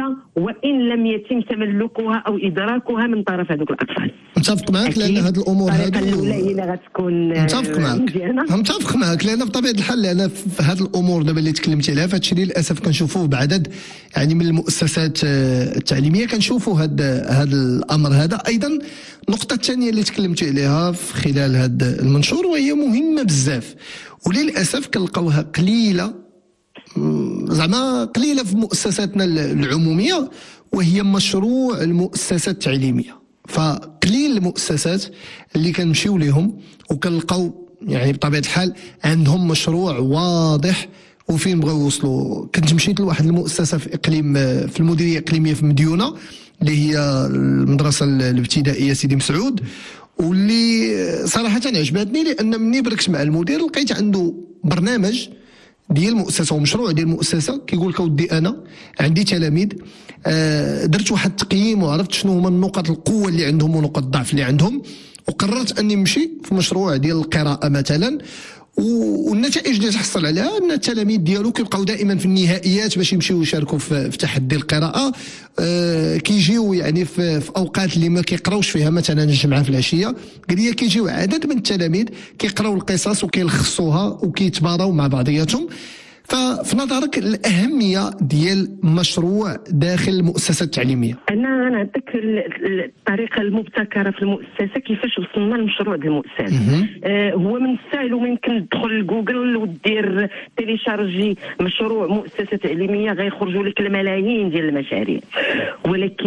حتى وان لم يتم تملكها او ادراكها من طرف هذوك الاطفال. متفق معك لان هذه الامور الطريقه الاولى هي غتكون متفق معك لان بطبيعه الحال لان في هذه الامور دابا اللي تكلمتي عليها فهذا الشيء للاسف كنشوفوه بعدد يعني من المؤسسات التعليميه كنشوفوا هذا الامر هذا. ايضا النقطه الثانيه اللي تكلمتي عليها في خلال هذا المنشور وهي مهمه بزاف وللاسف كنلقاوها قليله زعما قليله في مؤسساتنا العموميه وهي مشروع المؤسسات التعليميه. فقليل المؤسسات اللي كنمشيو ليهم وكنلقاو يعني بطبيعه الحال عندهم مشروع واضح وفين بغاو يوصلوا. كنت مشيت لواحد المؤسسه في اقليم في المديريه الاقليميه في مديونه اللي هي المدرسه الابتدائيه سيدي مسعود واللي صراحه عجبتني لان مني بركت مع المدير لقيت عنده برنامج ديال المؤسسه ومشروع ديال المؤسسه كيقول لك اودي انا عندي تلاميذ درت واحد التقييم وعرفت شنو هما النقط القوه اللي عندهم ونقط الضعف اللي عندهم وقررت اني نمشي في مشروع ديال القراءه مثلا والنتائج اللي تحصل عليها ان التلاميذ ديالو كيبقاو دائما في النهائيات باش يمشيو يشاركوا في تحدي القراءه. كيجيو يعني في اوقات اللي ما كيقراوش فيها مثلا الجمعه في العشيه قال لي كيجيو عدد من التلاميذ كيقراو القصص وكيلخصوها وكيتباراو مع بعضياتهم. ففي نظرك الأهمية ديال مشروع داخل المؤسسة التعليمية؟ أنا نعطيك الطريقة المبتكرة في المؤسسة كيفاش وصلنا للمشروع ديال المؤسسة. هو من السهل وممكن تدخل لجوجل ودير تيليشارجي مشروع مؤسسة تعليمية غيخرجوا لك الملايين ديال المشاريع ولكن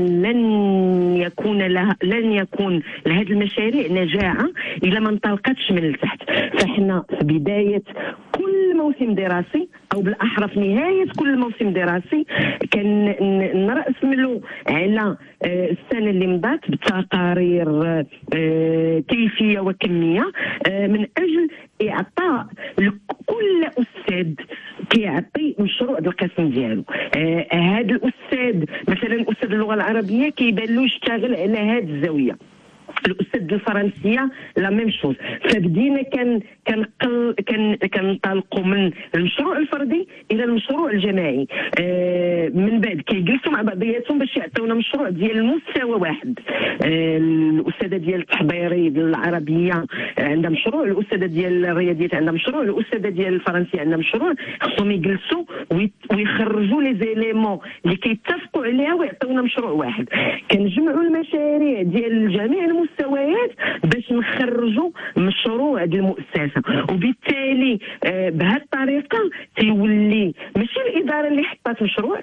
لن يكون لهذه المشاريع نجاعة إلا ما انطلقتش من التحت. فاحنا في بداية كل موسم دراسي او بالاحرى في نهايه كل موسم دراسي كان نرأسملوا على السنه اللي مضات بتقارير كيفيه وكميه من اجل اعطاء لكل استاذ كيعطي مشروع القسم ديالو. هذا الاستاذ مثلا استاذ اللغه العربيه كيبان له يشتغل على هذه الزاويه، الاستاذ الفرنسيه لا ميم شوز. فبدينا كنطلقوا من المشروع الفردي الى المشروع الجماعي. من بعد كيجلسوا مع بعضياتهم باش يعطيونا مشروع ديال المستوى واحد. الاستاذه ديال التحضيري ديال العربيه عندها مشروع، الاستاذه ديال الرياضيات عندها مشروع، الاستاذه ديال الفرنسيه عندها مشروع. خصهم يجلسوا ويخرجوا لي زيليمون اللي كيتفقوا عليها ويعطيونا مشروع واحد. كنجمعوا المشاريع ديال جميع المستويات باش نخرجوا مشروع ديال المؤسسه، وبالتالي بهذه الطريقه تيولي ماشي الاداره اللي حطات مشروع،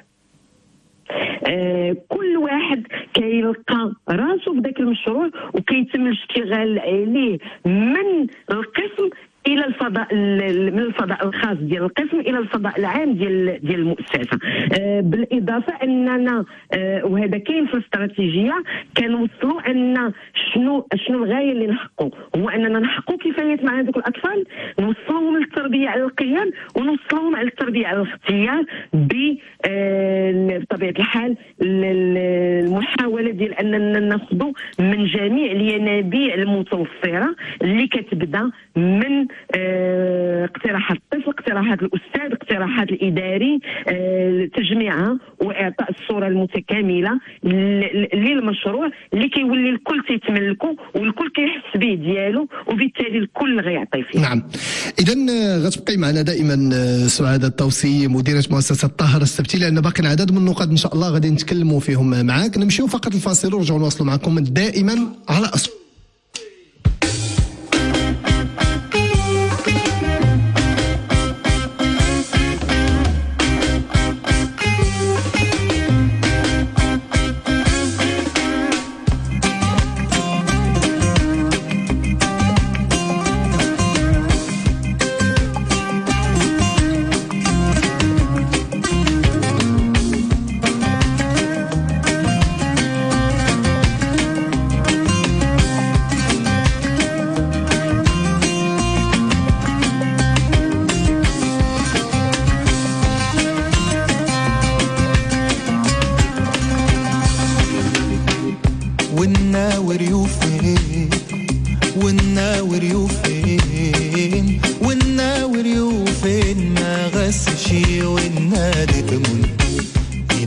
كل واحد كيلقى راسو في ذاك المشروع وكيتم الاشتغال عليه من القسم الى الفضاء، من الفضاء الخاص ديال القسم الى الفضاء العام ديال المؤسسه. بالاضافه اننا وهذا كاين في الاستراتيجيه كنوصلوا ان شنو الغايه اللي نحققوا، هو اننا نحققوا كفايه مع هذوك الاطفال، نوصلوهم للتربيه على القيم ونوصلوهم على التربيه على الاختيار بطبيعه الحال المحاوله ديال اننا ناخذوا من جميع الينابيع المتوفره اللي كتبدا من اقتراحات الطفل، اقتراحات الاستاذ، اقتراحات الاداري، تجميعها واعطاء الصوره المتكامله للمشروع اللي كيولي الكل تيتملكوا والكل كيحس به ديالو وبالتالي الكل غيعطي فيه. نعم. اذا غتبقي معنا دائما سعاده الطوسي مديره مؤسسه طاهر السبتي لان باقي عدد من النقاط ان شاء الله غادي نتكلموا فيهم معاك. نمشيو فقط الفاصل ونرجعوا نواصلوا معكم دائما على أصوات.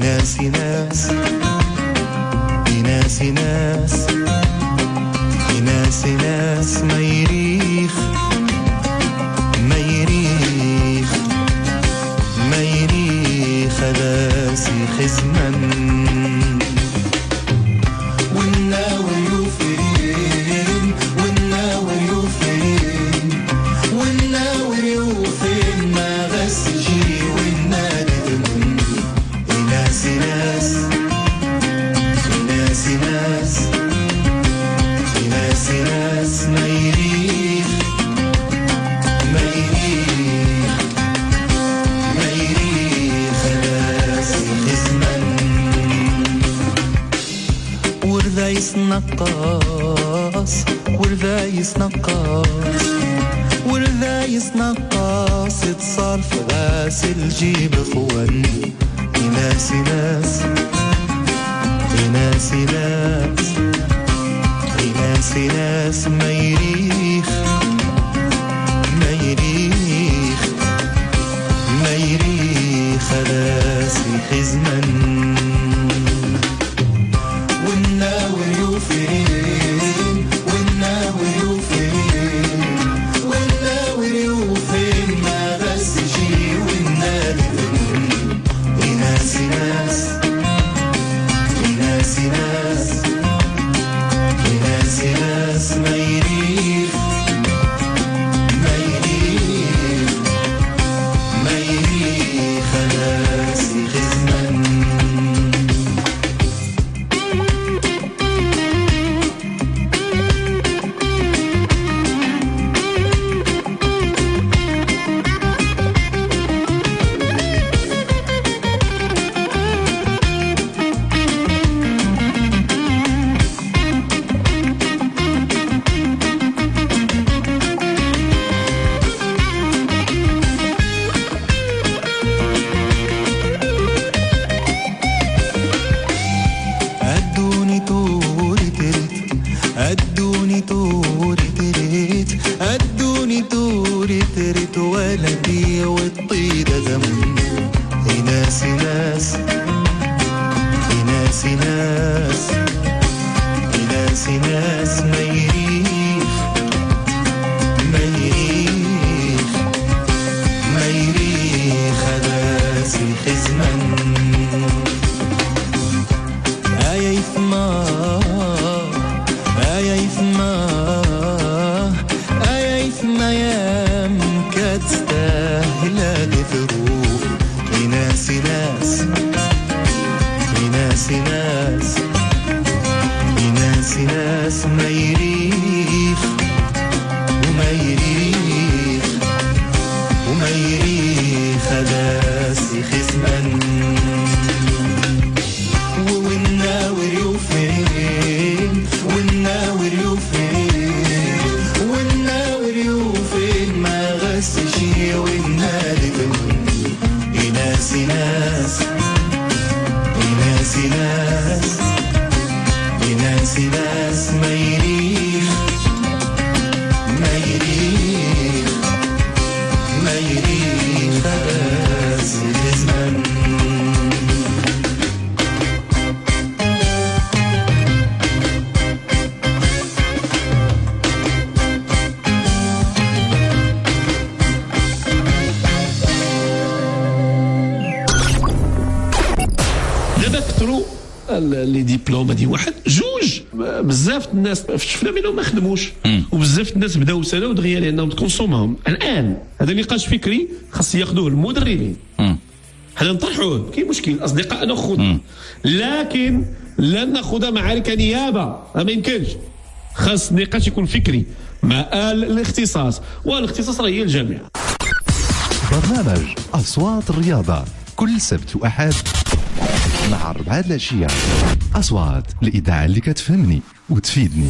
ناس ناس ناس ناس ناس ناس ما يريخ ما يريخ ما يريخ راسي خزمن والناوي يوفين والناوي يوفين والناوي يوفين ما غس جي والنادي من ناس ناس ناس ناس ناس ناس ما يريخ ما يريخ ما يريخ راسي خزمن ورذايس نقاص ورذايس نقاص ورذايس نقاص اتصال في غاسل جيب اخوان ناس ناس ناس ناس ناس ناس ما يريخ ما يريخ ما يريخ راسي خزمن والناوي يوفين والناوي يوفين والناوي يوفين ما غس جي والنادي ناس ناس ناس ناس ناس ناس ما يريخ ما يريخ ما يريخ راسي خزمن أدوني توري تريت أدوني توري تريت أدوني توري تريت ولدي والطيدة زمن ناس ناس ناس ناس ناس ناس ما يريخ ما يريخ ما يريخ راسي خزمن آية يفما آية يفما آية يفما يا مكتستاهل تفروح ناس ناس ناس ناس ناس ناس ما يريخ وما يريخ وما يريخ راسي خزمن والناور يوفين والناور يوفين والناور يوفين ما غس شي والنادي ناس ناس ناس ناس ناس ناس ما يريخ ما يريخ ما يريخ راسي خزمن لي ديبلوم هذه واحد جوج بزاف الناس شفنا منهم ما خدموش وبزاف الناس بداو سنه ودغيا لانهم تكونسومهم الان هذا نقاش فكري خاص ياخذوه المدربين حنا نطرحوه كاين مشكل اصدقاء ناخذ لكن لن ناخذ معارك نيابه ما يمكنش خاص النقاش يكون فكري مع الاختصاص والاختصاص راه هي الجامعه. برنامج أصوات الرياضة كل سبت وأحد مع 4 العشية. أصوات الإذاعة اللي كتفهمني وتفيدني.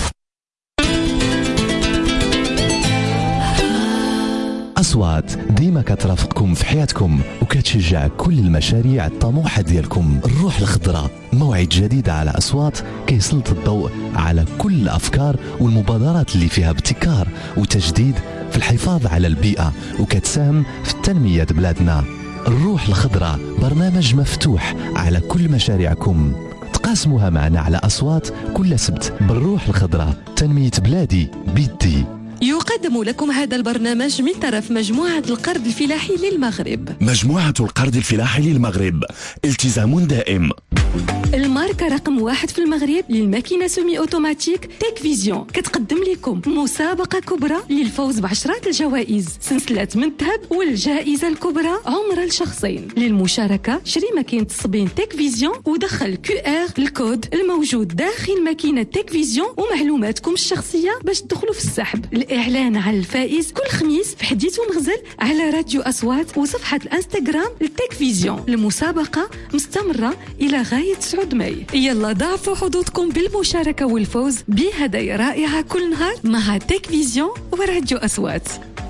أصوات ديما كترافقكم في حياتكم وكتشجع كل المشاريع الطموحة ديالكم. الروح الخضراء موعد جديد على أصوات كيسلط الضوء على كل الأفكار والمبادرات اللي فيها ابتكار وتجديد في الحفاظ على البيئة وكتساهم في تنمية بلادنا. الروح الخضراء برنامج مفتوح على كل مشاريعكم، تقاسموها معنا على أصوات كل سبت. بالروح الخضراء تنمية بلادي بيدي. يقدم لكم هذا البرنامج من طرف مجموعة القرض الفلاحي للمغرب. مجموعة القرض الفلاحي للمغرب، التزام دائم. الماركة رقم 1 في المغرب للماكينة سومي اوتوماتيك تيك فيزيون كتقدم لكم مسابقة كبرى للفوز بعشرات الجوائز، سلسلة من الذهب والجائزة الكبرى عمر لشخصين. للمشاركة شري ماكينة الصبين تيك فيزيون ودخل QR الكود الموجود داخل ماكينة تيك فيزيون ومعلوماتكم الشخصية باش تدخلوا في السحب. الإعلان على الفائز كل خميس في حديث ومغزل على راديو أصوات وصفحة الانستغرام للتيك فيزيون. المسابقة مستمرة إلى غاية 9 ماي. يلا ضاعفوا حظوظكم بالمشاركة والفوز بهدايا رائعة كل نهار مع تيك فيزيون وراديو أصوات.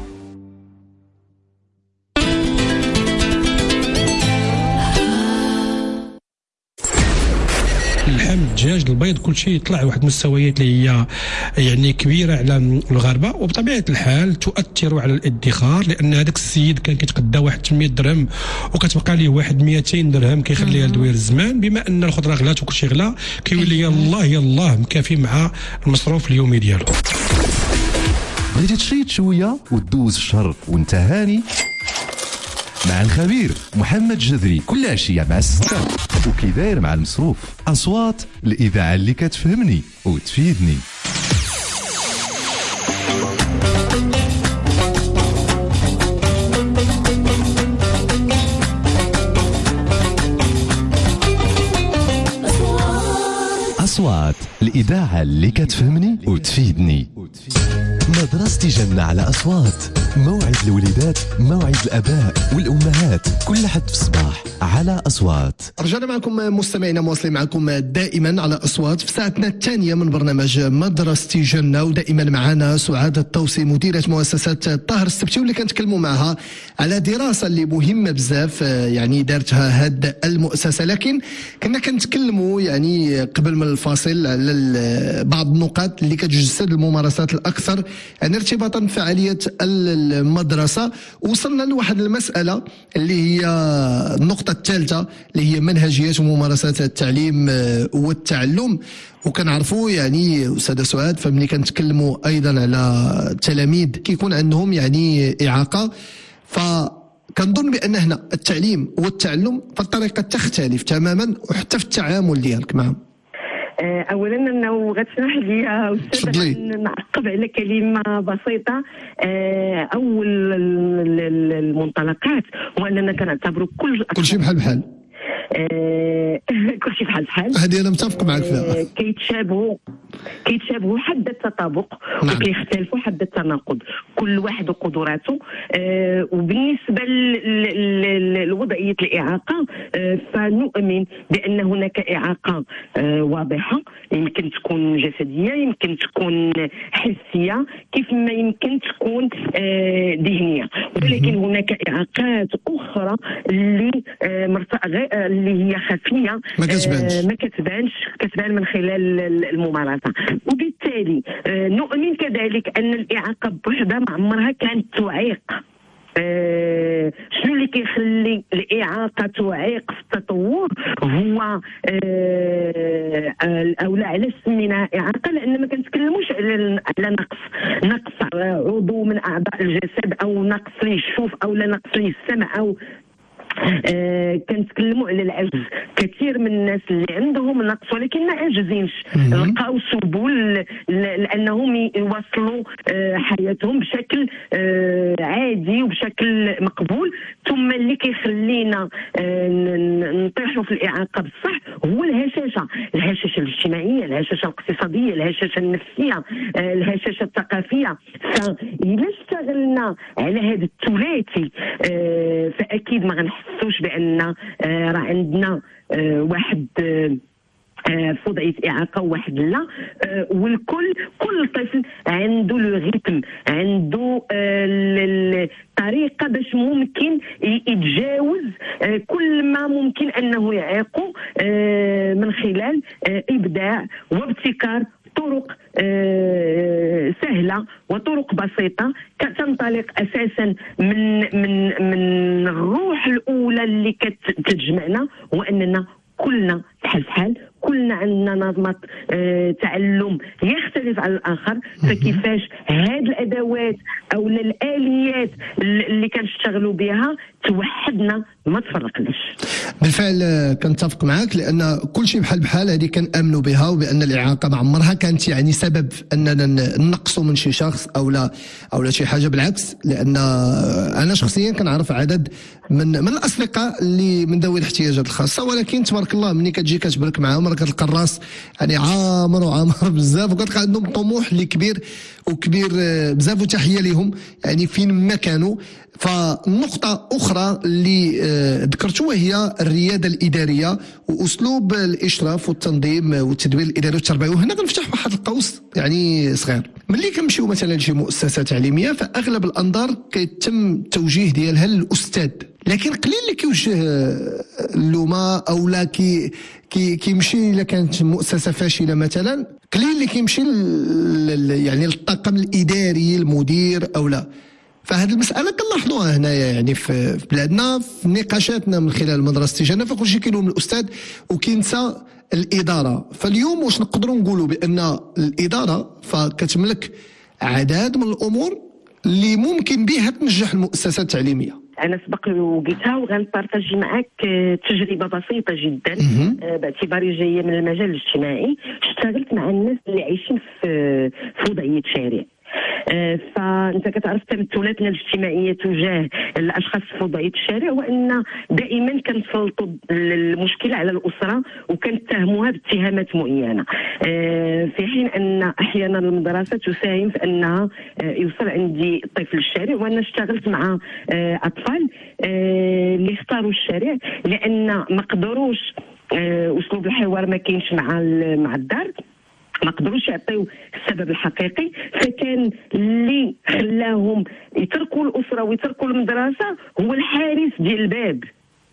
اللحم، الدجاج، البيض، كل شيء يطلع واحد المستويات اللي هي يعني كبيره على الغربه، وبطبيعه الحال تؤثر على الادخار، لان هذاك السيد كان كيتقدى واحد 800 درهم وكتبقى ليه واحد 200 درهم كيخليها لدوير الزمان. بما ان الخضره غلات وكل شيء غلا كيولي يلاه مكافي مع المصروف اليومي ديالو. بغيتي تشيط شويه وتدوز الشهر وانت هاني مع الخبير محمد جذري كل عشيه مع 6 وكي داير مع المصروف. أصوات الإذاعة اللي كتفهمني وتفيدني. أصوات الإذاعة اللي كتفهمني وتفيدني. مدرستي جنة على أصوات، موعد الوليدات، موعد الآباء والأمهات كل حد في الصباح على أصوات. رجعنا معكم مستمعينا، مواصلين معكم دائما على أصوات في ساعتنا الثانية من برنامج مدرستي جنة، ودائما معنا سعاد الطوسي مديرة مؤسسة طاهر السبتي، واللي كنتكلموا معها على دراسة اللي مهمة بزاف يعني دارتها هاد المؤسسة. لكن كنا كنتكلموا يعني قبل من الفاصل على بعض النقاط اللي كتجسد الممارسات الأكثر يعني ارتباطا بفعالية المدرسة. وصلنا لواحد المسألة اللي هي النقطة الثالثة اللي هي منهجيات وممارسات التعليم والتعلم. وكنعرفوا يعني أستاذة سعاد فملي كنتكلموا أيضا على التلاميذ كيكون عندهم يعني إعاقة، فكنظن بأن هنا التعليم والتعلم فالطريقة تختلف تماما وحتى في التعامل ديالك معهم. اولا انه غتسمح لي استاذ نعقب على كلمه بسيطه. اول المنطلقات هو اننا كنعتبروا كل شيء بحال بحال. كل شيء بحال بحال. هذه انا متفق معك فيها. كيتشابهوا حد التطابق وكيختلفوا حد التناقض، كل واحد وقدراته. وبالنسبه لوضعيه الاعاقه فنؤمن بان هناك اعاقه واضحه، يمكن تكون جسديه، يمكن تكون حسيه، كيف ما يمكن تكون ذهنيه، ولكن هناك اعاقات اخرى اللي هي خفيه ما كتبانش كتبان من خلال الممارسه. وبالتالي نؤمن كذلك ان الاعاقه بوحدها ما عمرها كانت تعيق. شنو اللي كيخلي الإعاقة تعيق في التطور هو أو لا علاش سميناها إعاقة؟ لأن ما كنتكلموش على نقص عضو من أعضاء الجسد أو نقص للشوف أو لا نقص للسمع أو كنتكلموا على العجز. كثير من الناس اللي عندهم نقص ولكن ما عاجزينش، لقاو سبل لانهم يواصلوا حياتهم بشكل عادي وبشكل مقبول. ثم اللي كيخلينا نطيحوا في الاعاقه بصح هو الهشاشه الاجتماعيه، الهشاشه الاقتصاديه، الهشاشه النفسيه، الهشاشه الثقافيه. فإذا اشتغلنا على هذا الثلاثي فاكيد ما غنحسوش بان راه عندنا واحد في وضعية إعاقة وواحد لا. كل طفل عنده لو ريتم، عنده الطريقة باش ممكن يتجاوز كل ما ممكن أنه يعيقه من خلال إبداع وابتكار طرق سهلة وطرق بسيطة تنطلق أساسا من الروح الأولى الاولى اللي كتجمعنا هو اننا كلنا بحال كلنا عندنا نمط تعلم يختلف عن الاخر، فكيفاش هاد الادوات او الاليات اللي كنشتغلوا بها توحدنا ما تفرقناش. بالفعل كنتفق معك، لان كل شيء بحال هذه كنامنوا بها، وبان الاعاقه ما عمرها كانت يعني سبب اننا نقصوا من شي شخص او لا شي حاجه، بالعكس. لان انا شخصيا كنعرف عدد من الاصدقاء اللي من ذوي الاحتياجات الخاصه، ولكن تبارك الله ملي كتجي كتبرك معاهم راه كتلقى الراس يعني عامر بزاف، وكتلقى عندهم طموح اللي كبير بزاف، وتحيه لهم يعني فين ما كانوا. فنقطة أخرى اللي ذكرتوا وهي الريادة الإدارية وأسلوب الإشراف والتنظيم والتدبير الإداري والتربوي. وهنا غنفتح واحد القوس يعني صغير، ملي كنمشيو مثلا لشي مؤسسة تعليمية فأغلب الأنظار كيتم التوجيه ديالها للأستاذ، لكن قليل اللي كيوجه اللومة أو لا كيمشي إلا كانت مؤسسة فاشلة مثلا، قليل اللي كيمشي يعني الطاقم الإداري المدير أو لا. فهذه المسألة كنلاحظوها هنايا يعني في بلادنا في نقاشاتنا من خلال مدرسة تيجانا، فكل شيء كيلوم الأستاذ وكينسى الإدارة. فاليوم واش نقدروا نقولوا بأن الإدارة فكتملك عدد من الأمور اللي ممكن بها تنجح المؤسسة التعليمية؟ انا سبق وقلتها وغنبارطاجي معك تجربه بسيطه جدا باعتباري جايه من المجال الاجتماعي. اشتغلت مع الناس اللي عايشين في وضعيه شارع، فانت كتعرف تمثلاتنا الاجتماعيه تجاه الاشخاص في وضعيه الشارع، وان دائما كنسلطوا المشكله على الاسره وكنتهموها باتهامات معينه، في حين ان احيانا المدرسه تساهم في انها يوصل عندي طفل الشارع. وانا اشتغلت مع اطفال اللي اختاروا الشارع لان ما قدروش اسلوب الحوار ما كاينش مع الدار، ما قدروش يعطيو السبب الحقيقي، فكان اللي خلاهم يتركوا الاسره ويتركوا المدرسه هو الحارس ديال الباب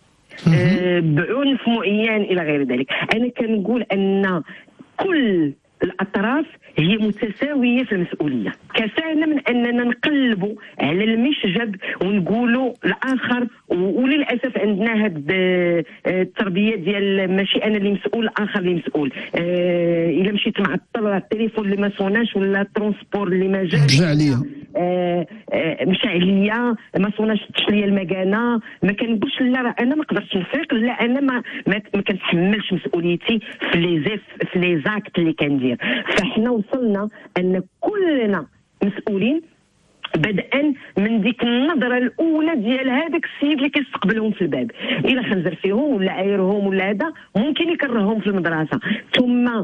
بعنف معين الى غير ذلك. انا كنقول ان كل الاطراف هي متساويه في المسؤوليه، كفانا من اننا نقلبوا على المشجب ونقولوا الاخر. وللاسف عندنا هاد التربيه ديال ماشي انا اللي مسؤول الاخر اللي مسؤول. الا مشيت معطل راه التليفون اللي ما صوناش ولا الترونسبور اللي ما جاش مشى عليا مشى عليا ما صوناش ليا المكانه، ما كنقولش لا راه انا ما قدرتش نفيق، لا انا ما كنتحملش مسؤوليتي في لي زاكت اللي كندير. فاحنا وصلنا ان كلنا مسؤولين، بدءا من ديك النظره الاولى ديال هذاك السيد اللي كيستقبلهم في الباب، الا خنزر فيهم ولا عايرهم ولا هذا ممكن يكرههم في المدرسه. ثم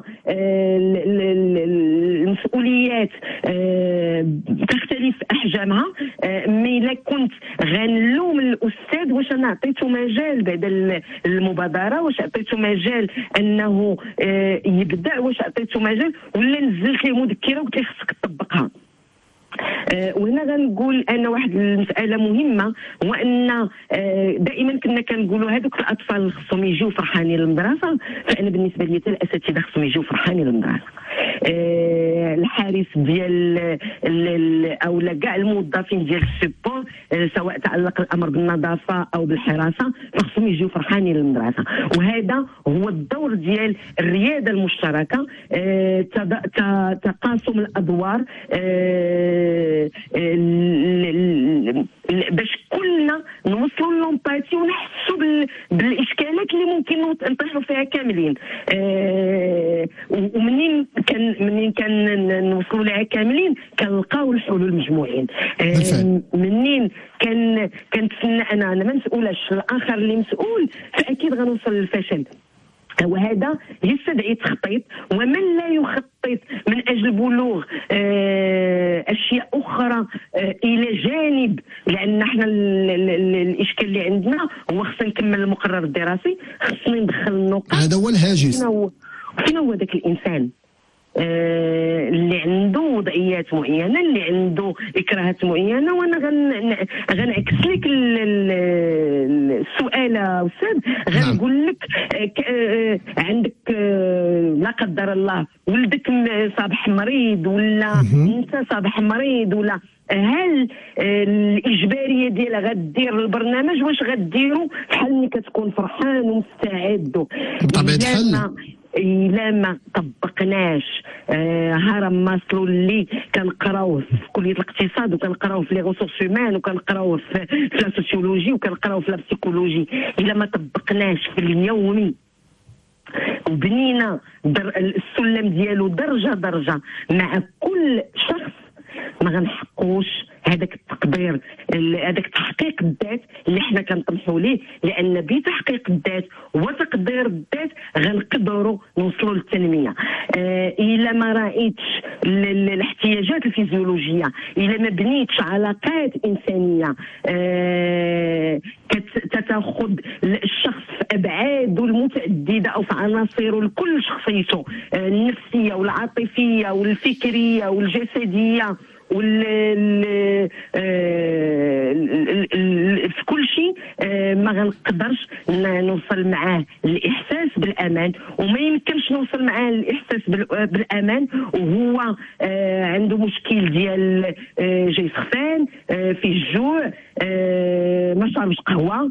المسؤوليات تختلف احجامها. مي الا كنت غنلوم الاستاذ واش انا عطيته مجال بعد المبادره، واش عطيته مجال انه يبدع، واش عطيته مجال ولا نزلت ليه مذكره وقلت ليه خصك تطبقها. وهنا غنقول انا واحد المساله مهمه، هو ان دائما كنا كنقولوا هذوك الاطفال اللي خصهم يجيو فرحانين للمدرسه، فانا بالنسبه لي حتى الاساتذه خصهم يجيو فرحانين للمدرسه. الحارس ديال او كاع الموظفين ديال السبور سواء تعلق الامر بالنظافه او بالحراسه فخصهم يجيو فرحانين للمدرسه. وهذا هو الدور ديال الرياده المشتركه، تقاسم الادوار، باش كلنا نوصلوا للامباتي ونحسوا بالاشكالات اللي ممكن نطيحوا فيها كاملين. ومنين كان نوصلوا لها كاملين كنلقاو الحلول مجموعين. منين كنتسنى انا ما مسؤولاش الاخر اللي مسؤول، فاكيد غنوصل للفشل. وهذا يستدعي تخطيط، ومن لا يخطط من اجل بلوغ اشياء اخرى الى جانب، لان احنا الاشكال اللي عندنا هو خصنا نكمل المقرر الدراسي، خصنا ندخل النقاط. هذا هو الهاجس. فين هو ذاك الانسان؟ اللي عنده وضعيات معينه، اللي عنده اكراهات معينه. وانا غنعكس لك السؤال استاذ، غنقول لك عندك لا قدر الله ولدك صباح مريض ولا انت صباح مريض، ولا هل الاجباريه ديالها غدير البرنامج؟ واش غديروا بحال ملي كتكون فرحان ومستعد؟ بطبيعه الحال إلا ما طبقناش هرم ماسلو اللي كنقراوه في كليه الاقتصاد وكنقراوه في لي ريسورس هيومان وكنقراوه في لا سوسيولوجي وكنقراوه في لا بسيكولوجي، الا ما طبقناش في اليومي وبنينا السلم ديالو درجه درجه مع كل شخص، ما غنحقوش هذاك التقدير، هذاك تحقيق الذات اللي حنا كنطمحوا ليه. لان بتحقيق الذات وتقدير الذات غنقدروا نوصلوا للتنميه. الا ما رايتش الاحتياجات الفيزيولوجيه، الا ما بنيتش علاقات انسانيه تتاخذ الشخص في ابعاده المتعدده او في عناصره لكل شخصيته النفسيه والعاطفيه والفكريه والجسديه في كل شيء، ما غنقدرش نوصل معاه الاحساس بالامان. وما يمكنش نوصل معاه الاحساس بالامان وهو عنده مشكل ديال جاي سخفان، فيه الجوع، ما شربش قهوه،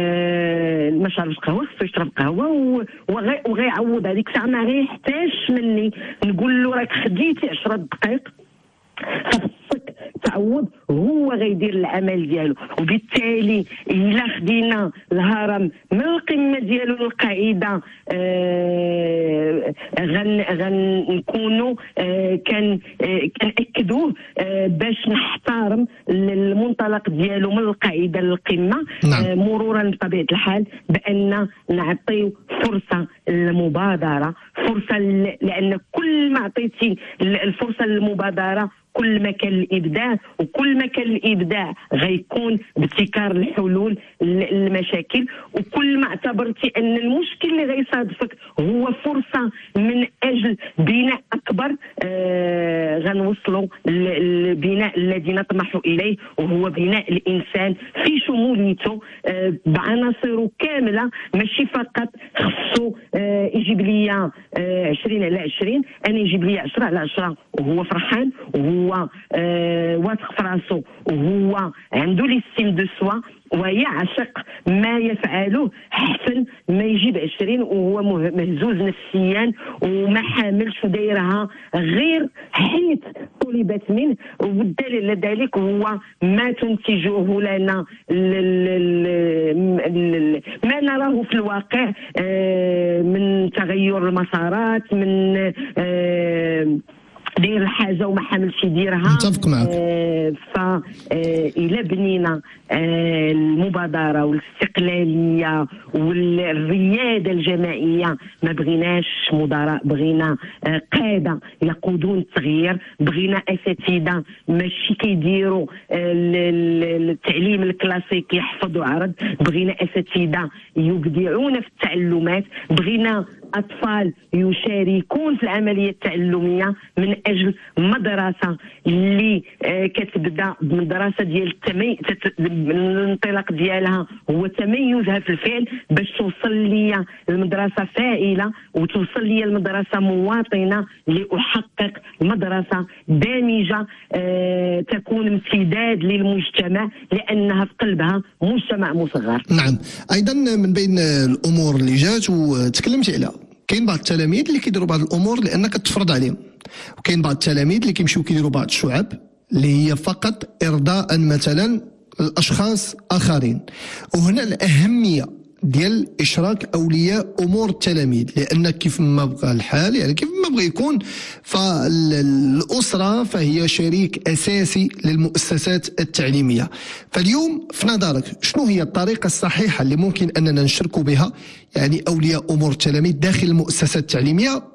خصو يشرب قهوه وغيعوض هذيك الساعه. ما غيحتاجش مني نقول له راك خديتي 10 دقائق، خاصك تعوض، هو غيدير العمل ديالو. وبالتالي الا خدينا الهرم من القمه ديالو للقاعده غنكونوا كنأكدوه باش نحترم المنطلق ديالو من القاعده للقمه. مرورا بطبيعه الحال بان نعطيو فرصه للمبادره، فرصه لان كل ما عطيتي الفرصه للمبادره كل ما كان الابداع، وكل ما كان الابداع غيكون ابتكار الحلول للمشاكل. وكل ما اعتبرتي ان المشكل اللي غيصادفك هو فرصه من اجل بناء اكبر، غنوصلوا للبناء الذي نطمح اليه، وهو بناء الانسان في شموليته بعناصره كامله، ماشي فقط خصو يجيب لي 20/20، انا يجيب لي 10/10 وهو فرحان وهو واثق في راسو وهو عنده ليستيم دو سوا ويعشق ما يفعله، حسن ما يجيب 20 وهو مهزوز نفسيا وما حاملش ودايرها غير حيث طلبت منه. والدليل على ذلك هو ما تنتجه لنا ما نراه في الواقع من تغير المسارات، من دير الحاجه وما حاملش يديرها. متفق معك. فإلا بنينا المبادره والاستقلاليه والرياده الجماعيه، ما بغيناش مدراء، بغينا قاده يقودون التغيير، بغينا اساتذه ماشي كيديروا التعليم الكلاسيكي يحفظوا عرض، بغينا اساتذه يبدعون في التعلمات، بغينا أطفال يشاركون في العملية التعلمية من أجل مدرسة اللي كتبدا بمدرسة ديال الانطلاق ديالها هو تميزها في الفعل، باش توصل لي المدرسة فاعلة وتوصل لي المدرسة مواطنة لأحقق مدرسة دامجة تكون امتداد للمجتمع، لأنها في قلبها مجتمع مصغر. نعم. أيضا من بين الأمور اللي جات وتكلمت عليها، كاين بعض التلاميذ اللي كيديروا بعض الامور لانك تفرض عليهم، وكاين بعض التلاميذ اللي كيمشيو كيديروا بعض الشعب اللي هي فقط ارضاء مثلا الاشخاص اخرين. وهنا الاهميه ديال اشراك اولياء امور التلاميذ، لان كيف ما بغى الحال، يعني كيف ما بغى يكون، فالاسره فهي شريك اساسي للمؤسسات التعليميه. فاليوم في نظرك شنو هي الطريقه الصحيحه اللي ممكن اننا نشاركوا بها يعني اولياء امور التلاميذ داخل المؤسسات التعليميه،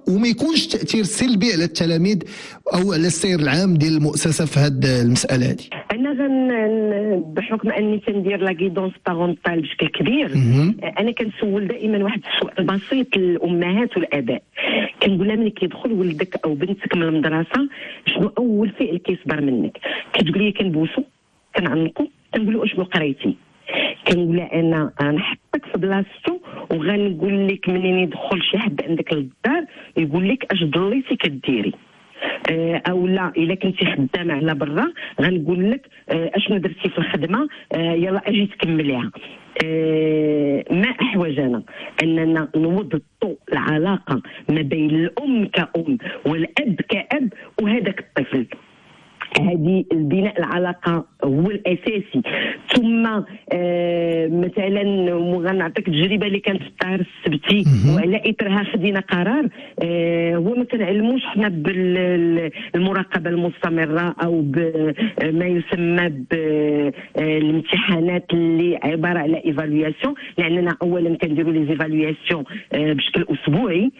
وما يكونش تاثير سلبي على التلاميذ او على السير العام ديال المؤسسه في هذه المساله هذه؟ انا بحكم اني كندير لا غيدونس بارونتال بشكل كبير، انا كنسول دائما واحد السؤال بسيط للامهات والاباء. كنقول لها ملي كيدخل ولدك او بنتك من المدرسه شنو اول فعل كيصدر منك؟ كتقول لي كنبوسو، كنعنقو، كنقول له اشنو قريتي؟ كنقول لها انا غنحطك في بلاصتو وغنقول لك منين يدخل شي حد عندك للدار يقول لك اش ضليتي كديري، او لا الا كنتي خدامه على برا غنقول لك اشنو درتي في الخدمه، يلا اجي تكمليها. ما احوجنا اننا نوضطوا العلاقه ما بين الام كأم والاب كأب وهذاك الطفل. هذه البناء العلاقه هو الاساسي. ثم مثلا غنعطيك تجربه اللي كانت في الطاهر السبتي وعلى اثرها خدينا قرار. هو ما كنعلموش حنا بالمراقبه المستمره او بما يسمى بالامتحانات اللي عباره على ايفالواسيون، لاننا اولا كنديروا لي ايفالواسيون بشكل اسبوعي،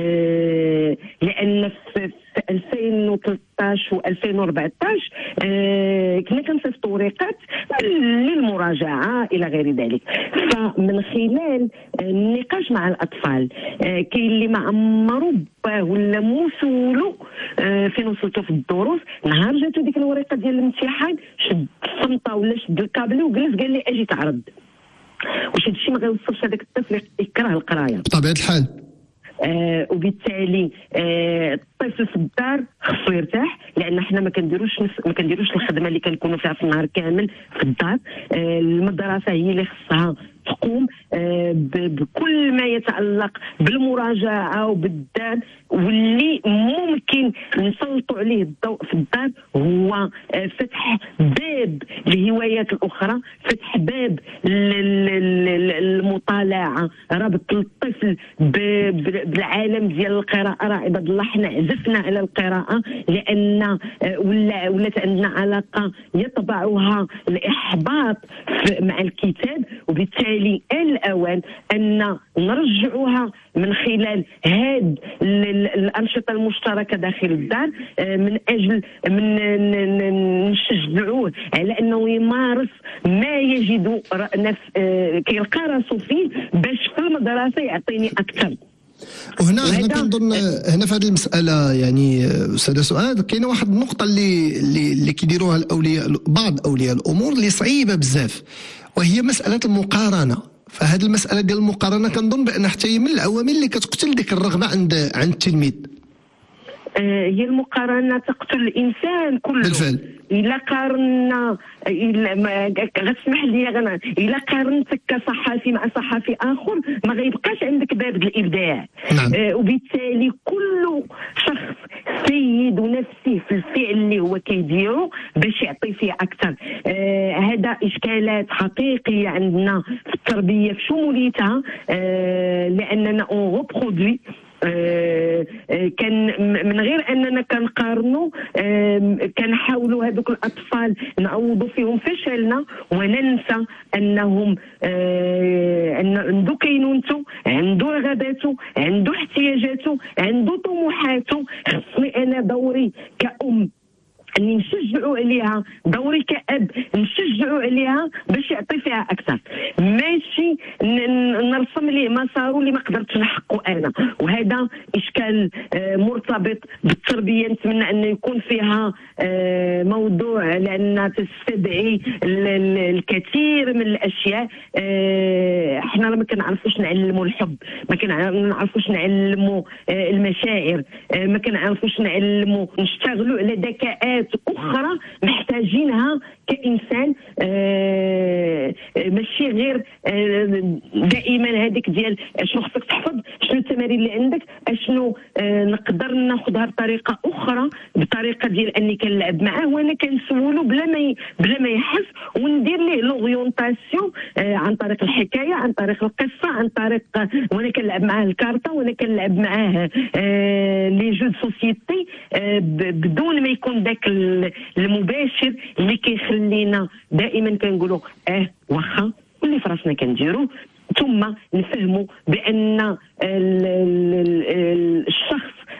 لان في 2013 و2014 كنا كنصيفطوا ورقات للمراجعه الى غير ذلك. فمن خلال النقاش مع الاطفال كاين اللي ما عمرو باه ولا موسولو فين وصلتوا في الدروس، نهار جاتو ديك الورقه ديال الامتحان شد الصمطه ولا شد الكابلي وجلس قال لي اجي تعرض. واش هادشي ما غيوصلش هذاك الطفل يكره القرايه بطبيعه الحال. وبالتالي الطفل في الدار خصو يرتاح، لان حنا ما كنديروش الخدمه اللي كنكونوا فيها في النهار كامل في الدار. المدرسه هي اللي خصها تقوم بكل ما يتعلق بالمراجعه وبالدار، واللي ممكن نسلطوا عليه الضوء في الدار هو فتح باب للهوايات الاخرى، فتح باب المطالعه، ربط الطفل بالعالم ديال القراءه. راه عباد الله حنا عزفنا على القراءه لان ولات عندنا علاقه يطبعها الاحباط مع الكتاب، وبالتالي الأوان أن نرجعوها من خلال هاد الأنشطة المشتركة داخل الدار، من أجل نشجعوه على أنه يمارس ما يجد كيلقى راسو فيه باش في المدرسة يعطيني أكثر. وهنا كنظن هنا في هذه المساله يعني استاذ سعاد كاينه واحد النقطه اللي كيديروها الاولياء، بعض اولياء الامور اللي صعيبه بزاف، وهي مساله المقارنه. فهذه المساله ديال المقارنه كنظن بان حتى هي من العوامل اللي كتقتل ديك الرغبه عند التلميذ. هي المقارنه تقتل الانسان كله بالفعل. الا قارنا غتسمح لي الا قارنتك كصحافي مع صحافي اخر ما غيبقاش عندك باب الابداع. نعم. وبالتالي كل شخص سيد نفسه في الفعل اللي هو كيديرو باش يعطي فيه اكثر. هذا اشكالات حقيقيه عندنا في التربيه في شموليتها، لاننا اون غوبرودوي كان من غير اننا كنقارنوا كنحاولوا هذوك الاطفال نعوضوا فيهم فشلنا وننسى انهم عنده كينونته، عنده رغباته، عنده احتياجاته، عنده طموحاته. خصني انا دوري كأم اني نشجعوا عليها، دوري كأب نشجعوا عليها باش يعطي فيها اكثر، ماشي نرسم ليه مسار اللي ما قدرتش نحقه انا. وهذا اشكال مرتبط بالتربيه، نتمنى انه يكون فيها موضوع لانها تستدعي الكثير من الاشياء. احنا ما كنعرفوش نعلموا الحب، ما كنعرفوش نعلموا المشاعر، ما كنعرفوش نعلموا نشتغلوا على ذكاءات اخرى محتاجينها كانسان، ماشي غير دائما هذيك ديال شنو خصك تحفظ، شنو التمارين اللي عندك، اشنو نقدر ناخذها بطريقه اخرى، بطريقه ديال اني كنلعب معاه وانا كنسولو بلا ما يحس، وندير ليه لورينتاسيون عن طريق الحكايه، عن طريق القصه، عن طريق وانا كنلعب معاه الكارطه، وانا كنلعب معاه لي جو سوسيتي، بدون ما يكون ذاك المباشر اللي كيخلينا دائما كنقولوا واخا واللي في راسنا كنديرو. ثم نفهموا بان الشخص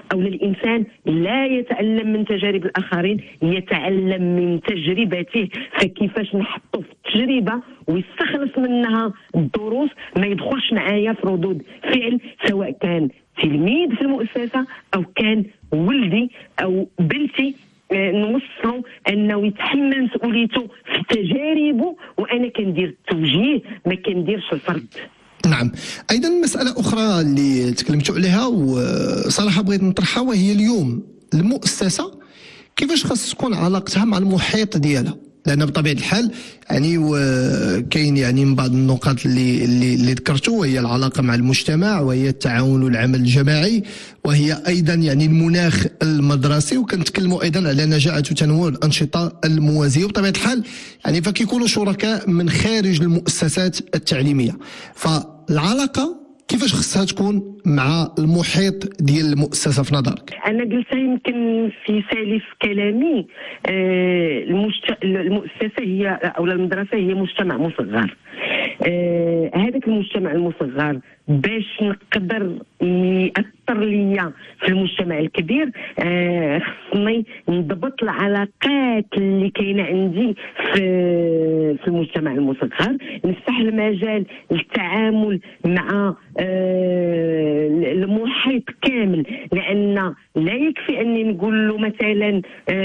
تجارب الاخرين، يتعلم من تجربته، فكيفاش نحطه في التجربه ويستخلص منها الدروس، ما يدخلش معايا في ردود فعل سواء كان تلميذ في المؤسسه او كان ولدي او بنتي. نوصلوا انه يتحمل مسؤوليته في تجاربه، وانا كندير التوجيه ما كنديرش الفرض. نعم. ايضا مساله اخرى اللي تكلمتوا عليها وصراحه بغيت نطرحها، وهي اليوم المؤسسه كيفاش خاص تكون علاقتها مع المحيط ديالها، لان بطبيعه الحال يعني كاين يعني من بعض النقاط اللي ذكرتوا، وهي العلاقه مع المجتمع، وهي التعاون والعمل الجماعي، وهي ايضا يعني المناخ المدرسي، وكنتكلموا ايضا على نجاعه وتنوع الانشطه الموازيه، وبطبيعه الحال يعني فكيكونوا شركاء من خارج المؤسسات التعليميه. فالعلاقه كيفاش خصها تكون مع المحيط ديال المؤسسه في نظرك؟ انا قلتها يمكن في سالف كلامي، المؤسسه هي او المدرسه هي مجتمع مصغر. هذاك المجتمع المصغر باش نقدر يأثر ليا في المجتمع الكبير، خصني نضبط العلاقات اللي كاينه عندي في المجتمع المصغر، نفتح المجال للتعامل مع المحيط كامل، لان لا يكفي اني نقول له مثلا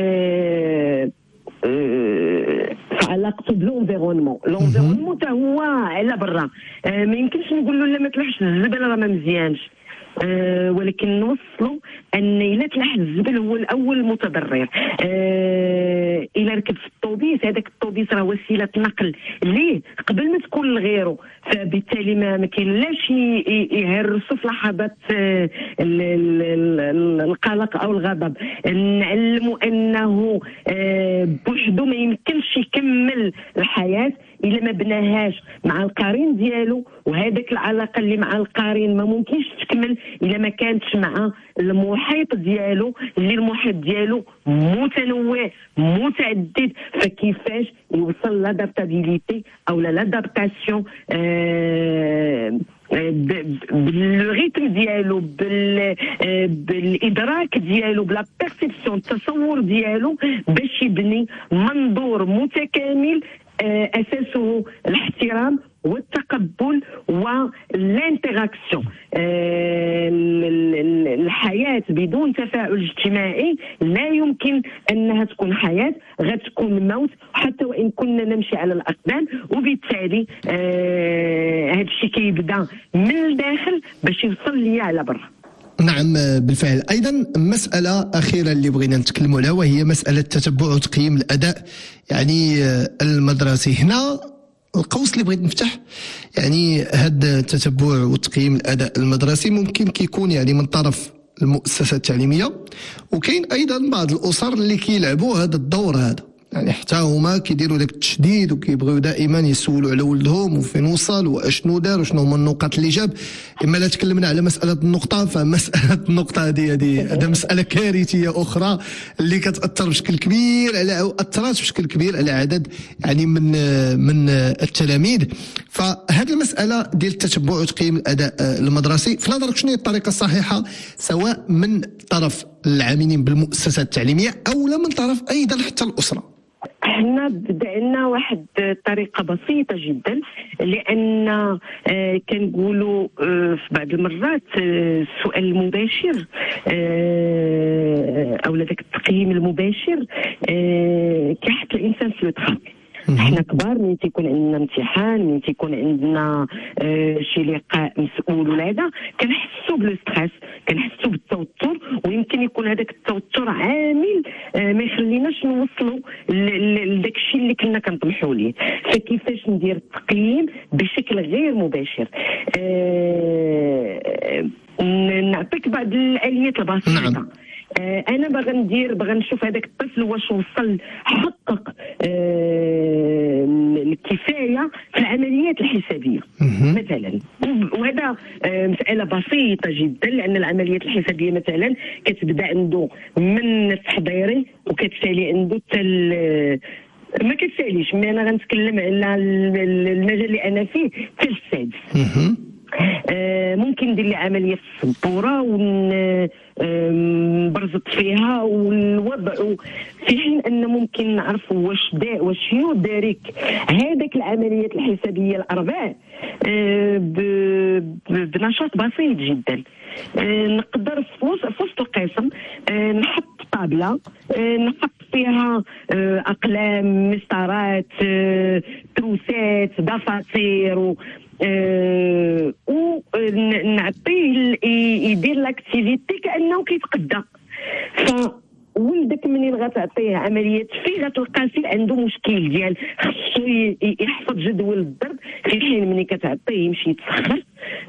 في علاقته بلونفيرونمون، لونفيرونمون حتى هو على برا، ما يمكنش نقول له لا ما تلحش الزبل راه ما مزيانش، ولكن نوصلوا ان الا تلح الزبل هو الاول متضرر. الا ركب في الطوبيس، هذاك الطوبيس راه وسيله نقل ليه قبل ما تكون لغيره، فبالتالي ما كاينلاش يهرسوا في لحظات القلق او الغضب. نعلموا انه بوحدو ما يمكنش يكمل الحياه الا ما بناهاش مع القرين ديالو، وهذاك العلاقه اللي مع القرين ما ممكنش تكمل الا ما كانتش مع المحيط ديالو، اللي المحيط ديالو متنوع متعدد. فكيفاش يوصل لادابتابيليتي او لادابتاسيون بالريتم ديالو، بالادراك ديالو، بلا بيرسيبسيون، التصور ديالو، باش يبني منظور متكامل اساسه الاحترام والتقبل والانتراكسيون. الحياة بدون تفاعل اجتماعي لا يمكن انها تكون حياة، غتكون موت حتى وان كنا نمشي على الاقدام. وبالتالي هذا الشيء كيبدا من الداخل باش يوصل ليا على برا. نعم بالفعل. ايضا مساله اخيره اللي بغينا نتكلموا عليها، وهي مساله تتبع وتقييم الاداء يعني المدرسي. هنا القوس اللي بغيت نفتح، يعني هذا التتبع وتقييم الاداء المدرسي ممكن كيكون يعني من طرف المؤسسه التعليميه، وكاين ايضا بعض الاسر اللي كيلعبوا هذا الدور هذا، يعني حتى هما كيديروا داك التشديد وكيبغيو دائما يسولوا على ولدهم وفين وصل واشنو دار وشنو هما النقاط اللي جاب. اما لا تكلمنا على مساله النقطه، فمساله النقطه هذه مساله كارثيه اخرى اللي كتاثر بشكل كبير على، او اثرت بشكل كبير على عدد يعني من التلاميذ. فهذه المساله ديال التتبع وتقييم الاداء المدرسي في نظرك شنو هي الطريقه الصحيحه، سواء من طرف العاملين بالمؤسسات التعليميه او لا من طرف ايضا حتى الاسره؟ احنا بدأنا واحد طريقة بسيطة جدا، لأن كنقولوا في بعض المرات السؤال المباشر أو ذاك التقييم المباشر كيحط الإنسان في الإدخال. احنا كبار من تيكون عندنا امتحان، من تيكون عندنا شي لقاء مسؤول ولا هذا، كنحسوا بالستريس، كنحسوا بالتوتر، ويمكن يكون هذاك التوتر عامل ما يخليناش نوصلوا لداك الشيء اللي كنا كنطمحوا ليه. فكيفاش ندير التقييم بشكل غير مباشر؟ نعطيك بعض الآليات البسيطة. نعم. انا باغا نشوف هذاك الطفل واش وصل حقق الكفايه في العمليات الحسابيه مثلا، وهذا مساله بسيطه جدا، لان العمليات الحسابيه مثلا كتبدا عنده من التحضيري وكتسالي عنده ما كتساليش، مي انا غنتكلم على المجال اللي انا فيه حتى السادس. ممكن ندير لي عمليه في السبوره برزت فيها والوضع في حين ان ممكن نعرفوا واش شنو دارك هذاك العمليات الحسابيه الارباع بنشاط بسيط جدا. نقدر في وسط القسم نحط طابله نحط فيها اقلام، مسطرات، تروسات، دفاتر ونعطيه يدير لاكتيفيتي كانه كيتقدى. ولدك منين غتعطيه عمليات فيه غتلقى فيه عنده مشكل ديال خصو يحفظ جدول الضرب، في حين ملي كتعطيه يمشي يتسخر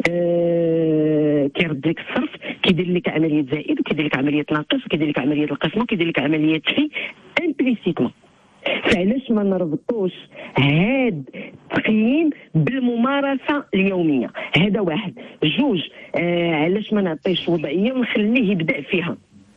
كيرد لك الصرف، كيدير لك عمليه زائد وكيدير لك عمليه ناقص وكيدير لك عمليه القسمه وكيدير لك عمليه في امبليسيتمون. فعلاش ما نربطوش هاد التقييم بالممارسه اليوميه؟ هذا واحد. جوج، علاش ما نعطيش وضعيه ونخليه يبدا فيها،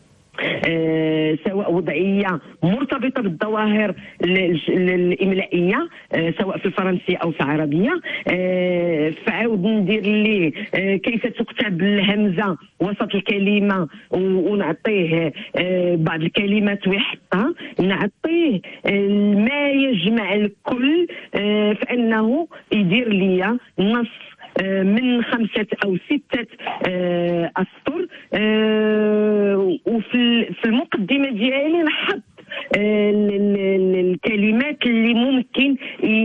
سواء وضعيه مرتبطه بالظواهر الاملائيه سواء في الفرنسيه او في العربيه، فعاود ندير ليه كيف تكتب الهمزه وسط الكلمه ونعطيه بعض الكلمات ويحطها، نعطيه ما يجمع الكل، فانه يدير لي نص من 5 أو 6 أسطر، وفي المقدمة ديالي نحط الكلمات اللي ممكن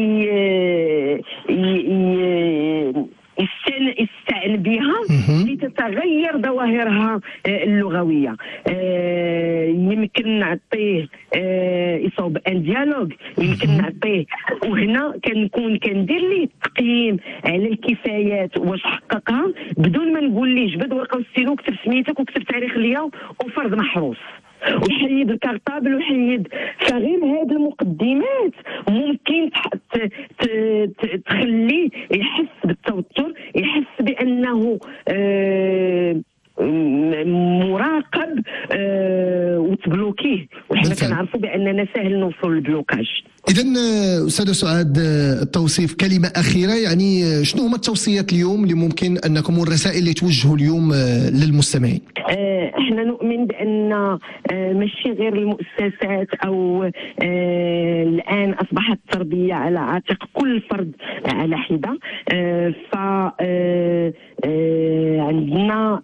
يستعن بها لتتغير ظواهرها اللغويه. يمكن نعطيه يصوب ان ديالوج، يمكن نعطيه، وهنا كنكون كندير ليه تقييم على الكفايات واش حققها بدون ما نقول ليه جبد ورقه وستيلو وكتب سميتك وكتب تاريخ اليوم وفرض محروس وحيد الكارطابل وحيد. فغير هذه المقدمات ممكن تخليه يحس بالتوتر، يحس بأنه مراقب وتبلوكيه، وحنا كنعرفوا بأننا سهل نوصل للبلوكاج. إذا أستاذة سعاد، التوصيف كلمة أخيرة، يعني شنو هما التوصيات اليوم اللي ممكن أنكم والرسائل اللي توجهوا اليوم للمستمعين؟ احنا نؤمن بأن ماشي غير المؤسسات أو الآن أصبحت التربية على عاتق كل فرد على حدة، ف عندنا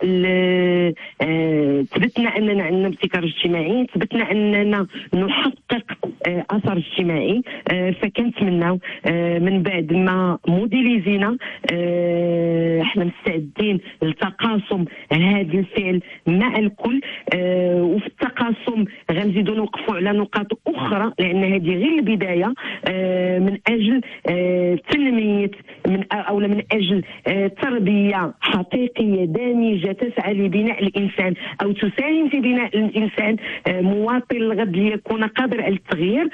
ثبتنا أننا عندنا ابتكار اجتماعي، ثبتنا أننا نحقق أثر اجتماعي، فكنتمناو من بعد ما موديليزينا احنا مستعدين لتقاسم هذا الفعل مع الكل، وفي التقاسم غنزيدو نوقفوا على نقاط أخرى لأن هذه غير البداية، من أجل تنمية من أجل تربية حقيقية دامجة تسعى لبناء الإنسان أو تساهم في بناء الإنسان مواطن الغد ليكون قادر على التغيير.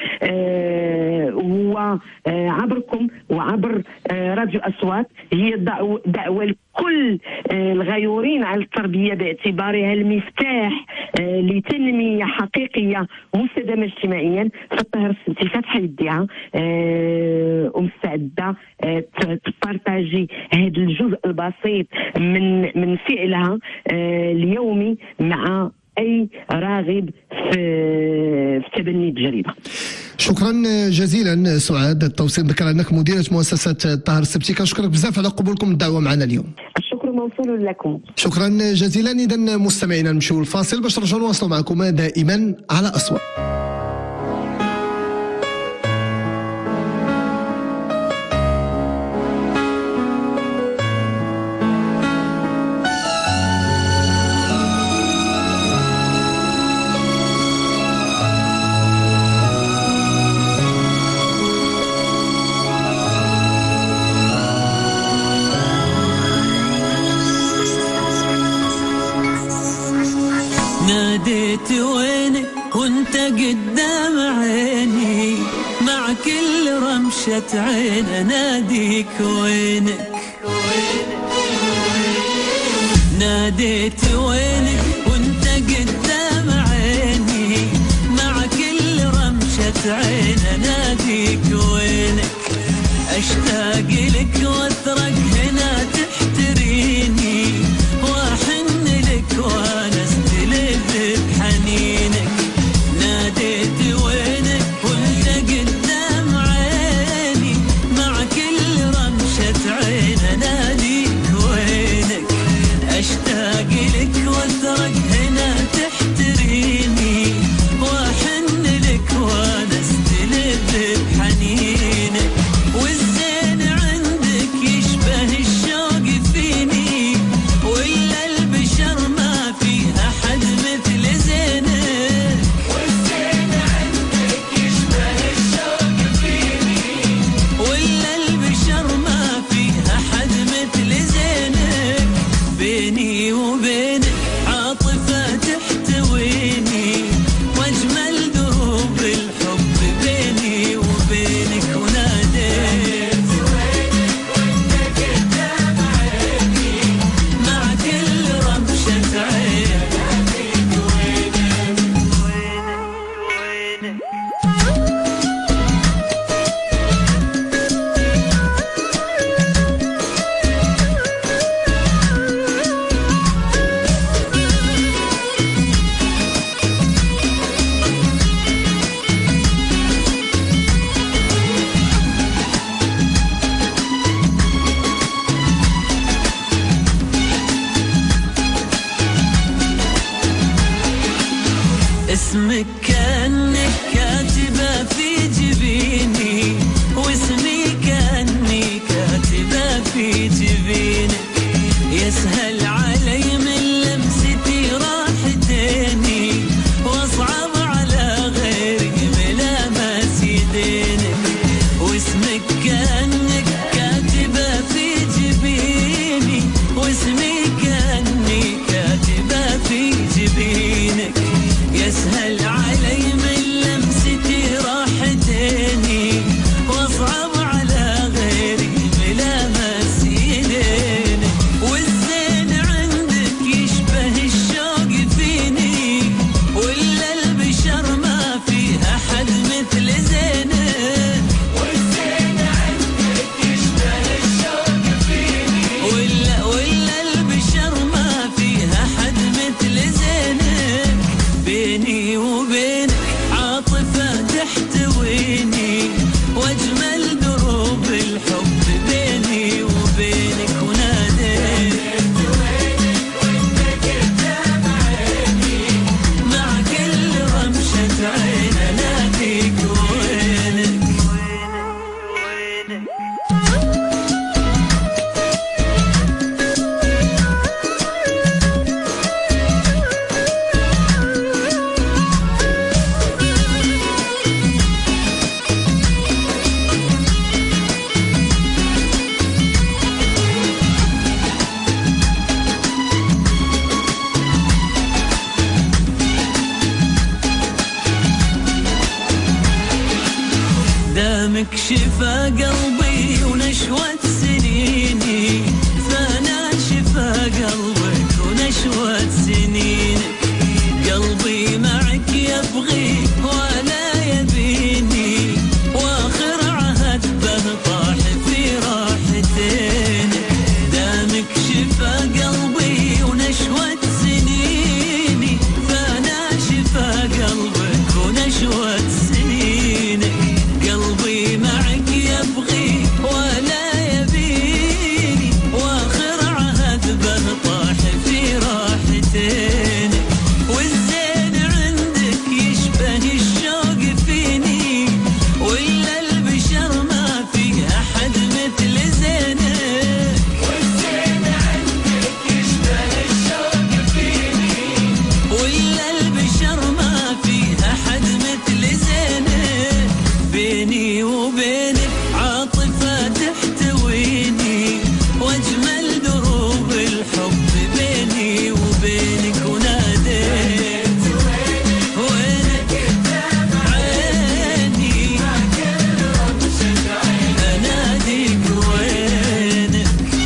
هو عبركم وعبر راديو أصوات هي دعوة لكل الغيورين على التربية باعتبارها المفتاح لتنمية حقيقية مستدامة اجتماعيا. فالطاهر السبتي فاتحة يديها ومستعدة تبارتاجي هذا الجزء البسيط من فعلها اليومي مع أي راغب في تبني التجربة. شكرا جزيلا سعاد التوصيل. ذكر انك مديرة مؤسسة الطاهر السبتي، كنشكرك بزاف على قبولكم الدعوة معنا اليوم. الشكر موصول لكم. شكرا جزيلا. اذا مستمعينا نمشيو الفاصل باش نرجعوا نواصلوا معكم دائما على أصوات. ناديت وينك وانت قدام عيني، مع كل رمشة عين اناديك وينك. ناديت وينك وانت قدام عيني، مع كل رمشة عين اناديك وينك. اشتاق لك واثرك هنا تحتريني، واحن لك وانا استلك جبينك يسهل علي من لمستي راحتيني واصعب على غيري ملامس يدينك واسمك كأنك كاتبة في جبيني واسمي كأني كاتبة في جبينك يسهل علي من لمستي راحتيني واصعب على غيري ملامس يدينك والزين عندك يشبه الشوق فيني ولا البشر ما فيها حد مثل زينك والزين عندك يشبه الشوق فيني ولا البشر ما فيها حد مثل زينك بيني وبينك عاطفة تحتويني واجمل دروب الحب بيني وبينك وناديت وانت قدام عيني مع كل رمشة عين اناديك وينك دامك شفا قلبي ونشوة سنيني فانا شفا قلبك ونشوة سنينك قلبي معك يبغي ولا يبيني واخر عهد به طاح في راحتينك دامك شفا قلبي ونشوة سنيني فانا شفا قلبك ونشوة سنينك قلبي معك يبغي ولا يبيني واخر عهد به طاح في راحتينك والزين عندك يشبه الشوق فيني ولا البشر ما فيها حد مثل زينك والزين عندك يشبه الشوق فيني ولا البشر ما فيها حد مثل زينك بيني وبينك عاطفة تحتويني واجمل دروب الحب بيني وبينك وناديت وينك قدام عيني مع كل رمشة عين اناديك وينك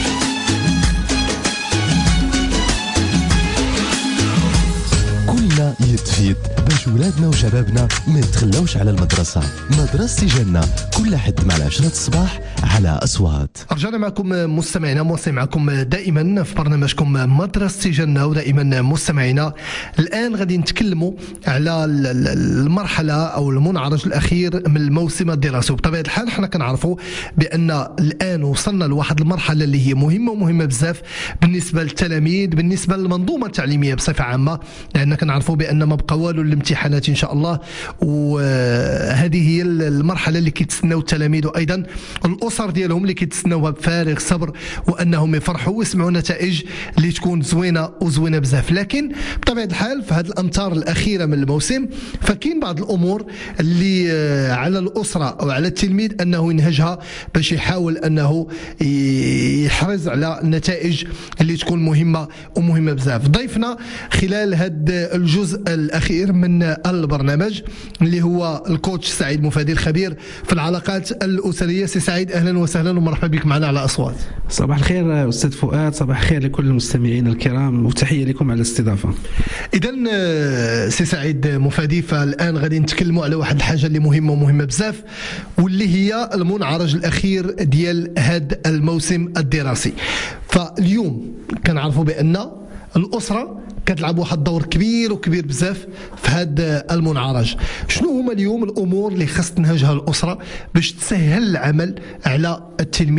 كلنا يد في يد باش ولادنا وشبابنا ما يتخلاوش على المدرسة. مدرسة جنة كل حد مع 10 الصباح على أصوات. رجعنا معكم مستمعينا، مواصلين معكم دائما في برنامجكم مدرسة جنة، ودائما مستمعينا الآن غادي نتكلموا على المرحلة أو المنعرج الأخير من الموسم الدراسي. وبطبيعة الحال حنا كنعرفوا بأن الآن وصلنا لواحد المرحلة اللي هي مهمة بزاف بالنسبة للتلاميذ، بالنسبة للمنظومة التعليمية بصفة عامة، لأن كنعرفوا بأن ما بقى والو الامتحانات إن شاء الله، وهذه هي المرحلة اللي كيتسناو التلاميذ وأيضا الأسر ديالهم اللي كيتسناوها بفارغ صبر، وأنهم يفرحوا ويسمعوا نتائج اللي تكون زوينة بزاف. لكن بطبيعة الحال في هذه الأمتار الأخيرة من الموسم فكاين بعض الأمور اللي على الأسرة أو على التلميذ أنه ينهجها باش يحاول أنه يحرز على النتائج اللي تكون مهمة بزاف. ضيفنا خلال هذا الجزء الأخير من البرنامج اللي هو الكوتش سعيد مفادي الخبير في العلاقات الأسرية. سي سعيد أهلا وسهلا ومرحبا بك معنا على أصوات. صباح الخير أستاذ فؤاد، صباح الخير لكل المستمعين الكرام وتحية لكم على الاستضافة. إذن سي سعيد مفادي، فالآن غادي نتكلموا على واحد الحاجة اللي مهمة بزاف، واللي هي المنعرج الأخير ديال هذا الموسم الدراسي. فاليوم كنعرفوا بأن الأسرة كتلعب واحد الدور كبير بزاف في هذا المنعرج. شنو هما اليوم الأمور اللي خاص تنهجها الأسرة باش تسهل العمل على التلميذ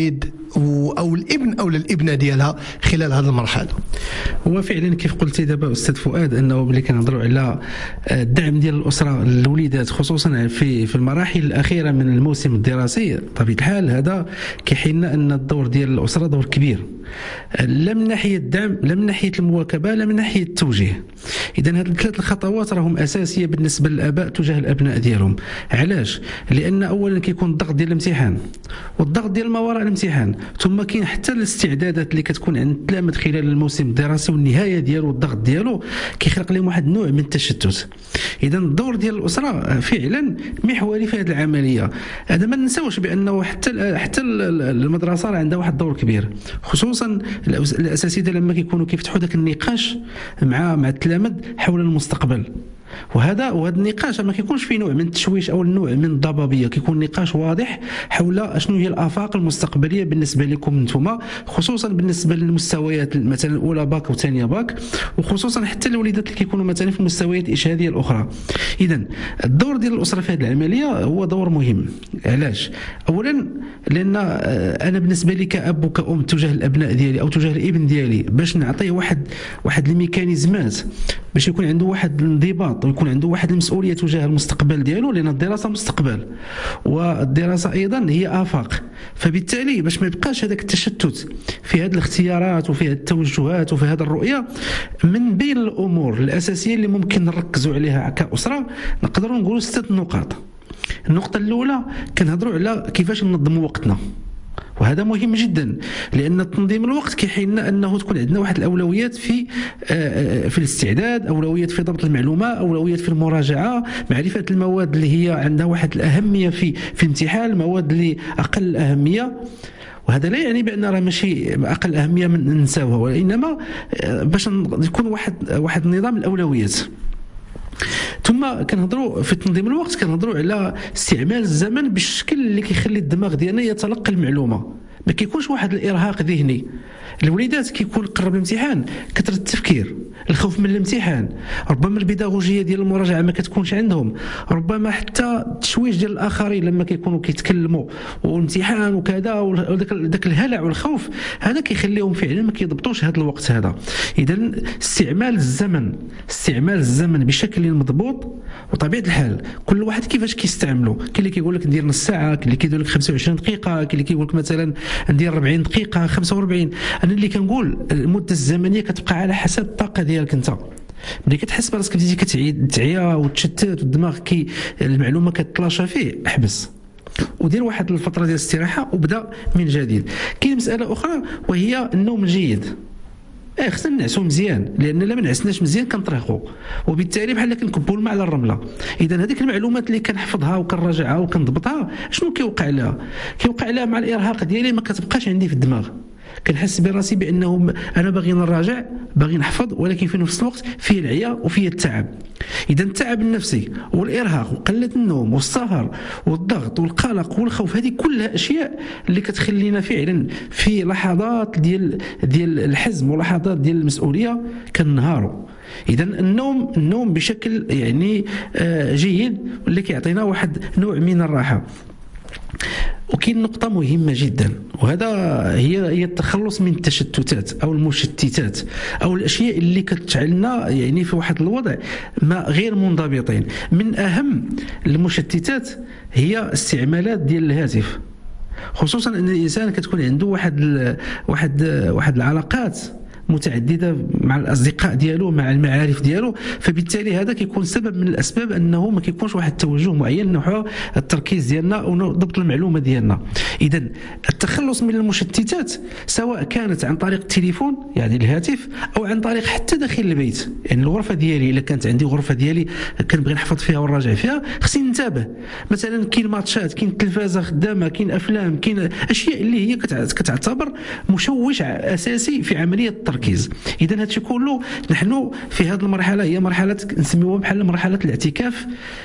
او الابن او الابنه ديالها خلال هذه المرحله. هو فعلا كيف قلتي دابا استاذ فؤاد انه ملي كنهضروا على الدعم ديال الاسره للوليدات خصوصا في المراحل الاخيره من الموسم الدراسي، بطبيعه الحال هذا كيحين ان الدور ديال الاسره دور كبير، لا من ناحيه الدعم لا من ناحيه المواكبه لا من ناحيه التوجيه. اذا هذه الثلاث الخطوات راهم اساسيه بالنسبه للاباء تجاه الابناء ديالهم. علاش؟ لان اولا كيكون الضغط ديال الامتحان والضغط ديال ما وراء الامتحان، ثم كاين حتى الاستعدادات اللي كتكون عند التلاميذ خلال الموسم الدراسي والنهايه ديالو والضغط ديالو كيخلق لهم واحد النوع من التشتت. اذا الدور ديال الاسره فعلا محوري في هذه العمليه. هذا ما ننساوش بانه حتى المدرسه راه عندها واحد الدور كبير، خصوصا الاساتذه لما كيكونوا كيفتحوا ذاك النقاش مع التلاميذ حول المستقبل. وهذا النقاش ما كيكونش فيه نوع من التشويش او نوع من الضبابيه، كيكون نقاش واضح حول شنو هي الافاق المستقبليه بالنسبه لكم انتم، خصوصا بالنسبه للمستويات مثلا الاولى باك وثانيه باك، وخصوصا حتى الوليدات اللي كيكونوا مثلا في المستويات الاشهاديه الاخرى. اذا الدور ديال الاسره في هذه العمليه هو دور مهم. علاش؟ اولا لان انا بالنسبه لي كاب وكأم تجاه الابناء ديالي او تجاه الابن ديالي باش نعطيه واحد الميكانيزمات باش يكون عنده واحد الانضباط ويكون عنده واحد المسؤوليه تجاه المستقبل ديالو، لان الدراسه مستقبل والدراسه ايضا هي افاق. فبالتالي باش ما يبقاش هذاك التشتت في هذه الاختيارات وفي هذه التوجهات وفي هذه الرؤيه، من بين الامور الاساسيه اللي ممكن نركزوا عليها كاسره نقدروا نقولوا 6 نقاط. النقطه الاولى كنهضروا على كيفاش ننظموا وقتنا، وهذا مهم جدا، لان تنظيم الوقت كيحيلنا انه تكون عندنا واحد الاولويات في الاستعداد، اولويات في ضبط المعلومات، اولويات في المراجعه، معرفه المواد اللي هي عندها واحد الاهميه في الامتحان، المواد اللي اقل اهميه. وهذا لا يعني بان راه ماشي اقل اهميه من ننساوها، وانما باش يكون واحد نظام الاولويات. ثم كنهضروا في تنظيم الوقت كنهضروا على استعمال الزمن بالشكل اللي كيخلي الدماغ ديالنا يتلقى المعلومه، ما كيكونش واحد الارهاق ذهني. الوليدات كيكون قرب الامتحان كثره التفكير، الخوف من الامتحان، ربما البيداغوجيه ديال المراجعه ما كتكونش عندهم، ربما حتى التشويش ديال الاخرين لما كيكونوا كيتكلموا والامتحان وكذا، وداك الهلع والخوف هذا كيخليهم فعلا ما كيضبطوش هذا الوقت هذا. اذا استعمال الزمن بشكل مضبوط، وطبيعه الحال كل واحد كيفاش كيستعملوا. كاين اللي كيقول لك ندير نص ساعه، كاين اللي كيدير لك 25 دقيقه، كاين اللي كيقول لك مثلا ندير 40 دقيقه 45. انا اللي كنقول المده الزمنيه كتبقى على حسب الطاقه ديالك انت. ملي كتحس براسك بديتي كتعيا وتشتت والدماغ المعلومه كتطلاشى فيه، احبس ودير واحد الفتره ديال الاستراحه وبدا من جديد. كاين مساله اخرى وهي النوم الجيد. خصنا نعسو مزيان، لان الا ما نعسناش مزيان كنطريقوا، وبالتالي بحال كنكبوا الماء على الرمله. اذا هذيك المعلومات اللي كنحفظها وكنراجعها وكنضبطها شنو كيوقع لها؟ كيوقع لها مع الارهاق ديالي ما كتبقاش عندي في الدماغ. كنحس براسي بانه انا باغي نراجع باغي نحفظ، ولكن في نفس الوقت فيه العيا وفيه التعب. اذا التعب النفسي والارهاق وقله النوم والسهر والضغط والقلق والخوف هذه كلها اشياء اللي كتخلينا فعلا في لحظات ديال الحزم ولحظات ديال المسؤوليه كنهاروا. اذا النوم بشكل يعني جيد اللي كيعطينا واحد نوع من الراحه. وكاين نقطة مهمة جدا، وهذا هي التخلص من التشتتات أو المشتتات أو الأشياء اللي كتجعلنا يعني في واحد الوضع ما غير منضبطين. من أهم المشتتات هي استعمالات ديال الهاتف، خصوصا أن الإنسان كتكون عنده واحد العلاقات متعدده مع الاصدقاء ديالو مع المعارف ديالو، فبالتالي هذا كيكون سبب من الاسباب انه ما كيكونش واحد التوجه معين نحو التركيز ديالنا او ضبط المعلومه ديالنا. اذا التخلص من المشتتات سواء كانت عن طريق التليفون يعني الهاتف او عن طريق حتى داخل البيت، يعني الغرفه ديالي الا كانت عندي غرفه ديالي كنبغي نحفظ فيها ونراجع فيها خصني ننتبه. مثلا كاين ماتشات، كاين التلفازه خدامه، كاين افلام، كاين اشياء اللي هي كتعتبر مشوش اساسي في عمليه التركيز. اذا هذا الشيء كله نحن في هذه المرحله هي مرحله نسميوها بحال مرحله الاعتكاف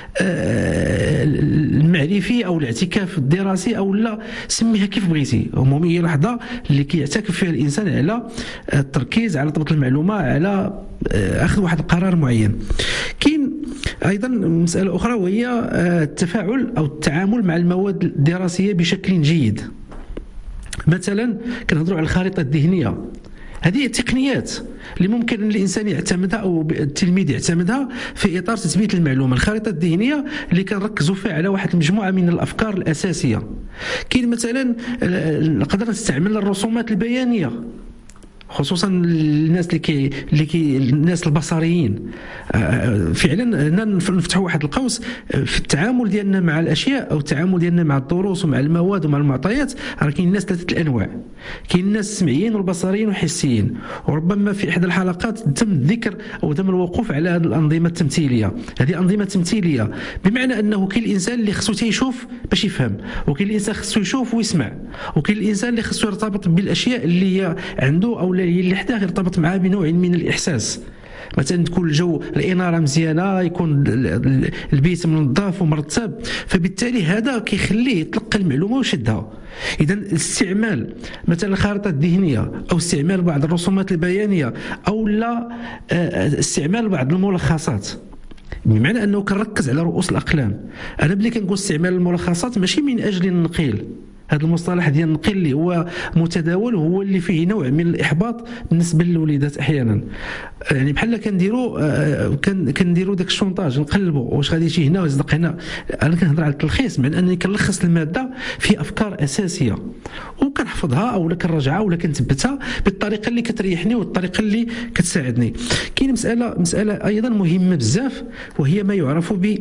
المعرفي او الاعتكاف الدراسي او لا سميها كيف بغيتي. المهم هي لحظه اللي كيعتكف فيها الانسان على التركيز على ضبط المعلومه على اخذ واحد القرار معين. كاين ايضا مساله اخرى وهي التفاعل او التعامل مع المواد الدراسيه بشكل جيد. مثلا كنهضروا على الخريطه الذهنيه. هذه تقنيات اللي ممكن الانسان يعتمدها او التلميذ يعتمدها في اطار تثبيت المعلومه. الخريطه الذهنيه اللي كنركزوا فيها على واحد المجموعه من الافكار الاساسيه. كاين مثلا نقدر نستعمل الرسومات البيانيه، خصوصا الناس الناس البصريين. فعلا هنا نفتحوا واحد القوس في التعامل ديالنا مع الاشياء او التعامل ديالنا مع الدروس ومع المواد ومع المعطيات. راه كاين الناس ثلاثه الانواع، كاين الناس السمعيين والبصريين والحسيين. وربما في احد الحلقات تم الذكر او تم الوقوف على هذه الانظمه التمثيليه. هذه انظمه تمثيليه بمعنى انه كاين الانسان اللي خصو تيشوف باش يفهم، وكاين الانسان خصو يشوف ويسمع، وكاين الانسان اللي خصو يرتبط بالاشياء اللي عنده او اللي حداه يرتبط معاه بنوع من الاحساس. مثلا تكون الجو الاناره مزيانه، يكون البيت منظف ومرتب، فبالتالي هذا كيخليه يتلقى المعلومه ويشدها. اذا استعمال مثلا الخارطه الذهنيه او استعمال بعض الرسومات البيانيه او لا استعمال بعض الملخصات، بمعنى انه كنركز على رؤوس الاقلام. انا ملي كنقول استعمال الملخصات ماشي من اجل النقيل، هذا المصطلح ديال النقل اللي هو متداول هو اللي فيه نوع من الاحباط بالنسبه للوليدات احيانا. يعني بحال كنديروا داك الشونطاج، نقلبوا واش غادي يجي هنا ويصدق هنا. انا كنهضر على التلخيص، مع انني كنلخص الماده في افكار اساسيه وكنحفظها او كنراجعها ولا كنثبتها بالطريقه اللي كتريحني والطريقه اللي كتساعدني. كاين مساله ايضا مهمه بزاف، وهي ما يعرف ب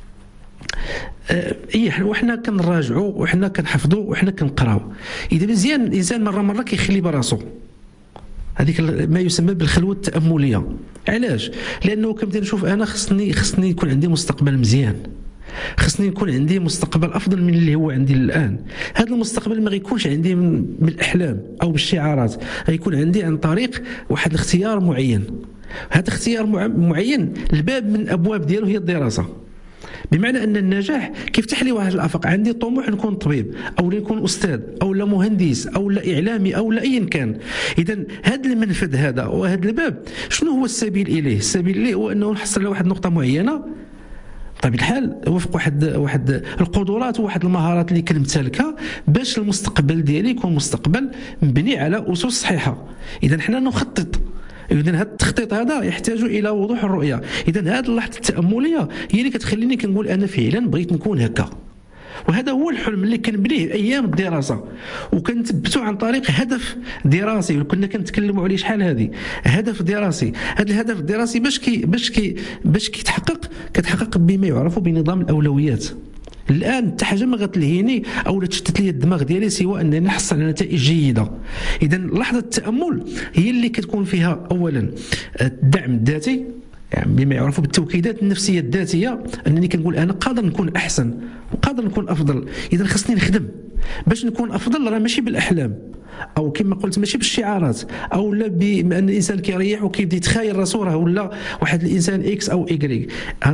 وحنا كنراجعوا وحنا كنحفظوا وحنا كنقراو. اذا مزيان الانسان مره كيخلي براسو، هذيك ما يسمى بالخلوه التامليه. علاش؟ لانه كنبدا نشوف انا خصني يكون عندي مستقبل مزيان، خصني يكون عندي مستقبل افضل من اللي هو عندي الان. هذا المستقبل ما غيكونش عندي بالاحلام او بالشعارات، غيكون عندي عن طريق واحد الاختيار معين. هذا اختيار معين الباب من الابواب ديالو هي الدراسه، بمعنى ان النجاح كيفتح لي واحد الافاق. عندي طموح نكون طبيب او نكون استاذ او لا مهندس او لا اعلامي او لا ايا كان. اذا هذا المنفذ هذا وهذا الباب شنو هو السبيل اليه؟ السبيل اليه هو انه نحصل على واحد النقطه معينه بطبيعه الحال وفق واحد القدرات وواحد المهارات اللي كنمتلكها باش المستقبل ديالي يكون مستقبل مبني على اسس صحيحه. اذا حنا نخطط. إذا هذا التخطيط هذا يحتاج إلى وضوح الرؤية. إذا هذه اللحظة التأملية هي اللي كتخليني كنقول أنا فعلا بغيت نكون هكا. وهذا هو الحلم اللي كنبنيه أيام الدراسة وكنثبتو عن طريق هدف دراسي، وكنا كنتكلموا عليه شحال هذه هدف دراسي. هذا الهدف الدراسي باش كيتحقق بما يعرف بنظام الأولويات. الان حتى حاجه ما غتلهيني او لا تشتت لي الدماغ ديالي سوى انني نحصل على نتائج جيده. اذا لحظه التامل هي اللي كتكون فيها اولا الدعم الذاتي، يعني بما يعرف بالتوكيدات النفسيه الذاتيه، انني كنقول انا قادر نكون احسن وقادر نكون افضل. اذا خصني نخدم باش نكون افضل، راه ماشي بالاحلام او كما قلت ماشي بالشعارات او لا بان الانسان كيريح وكيبدا يتخيل راسو راه ولا واحد الانسان اكس او ايكغيك.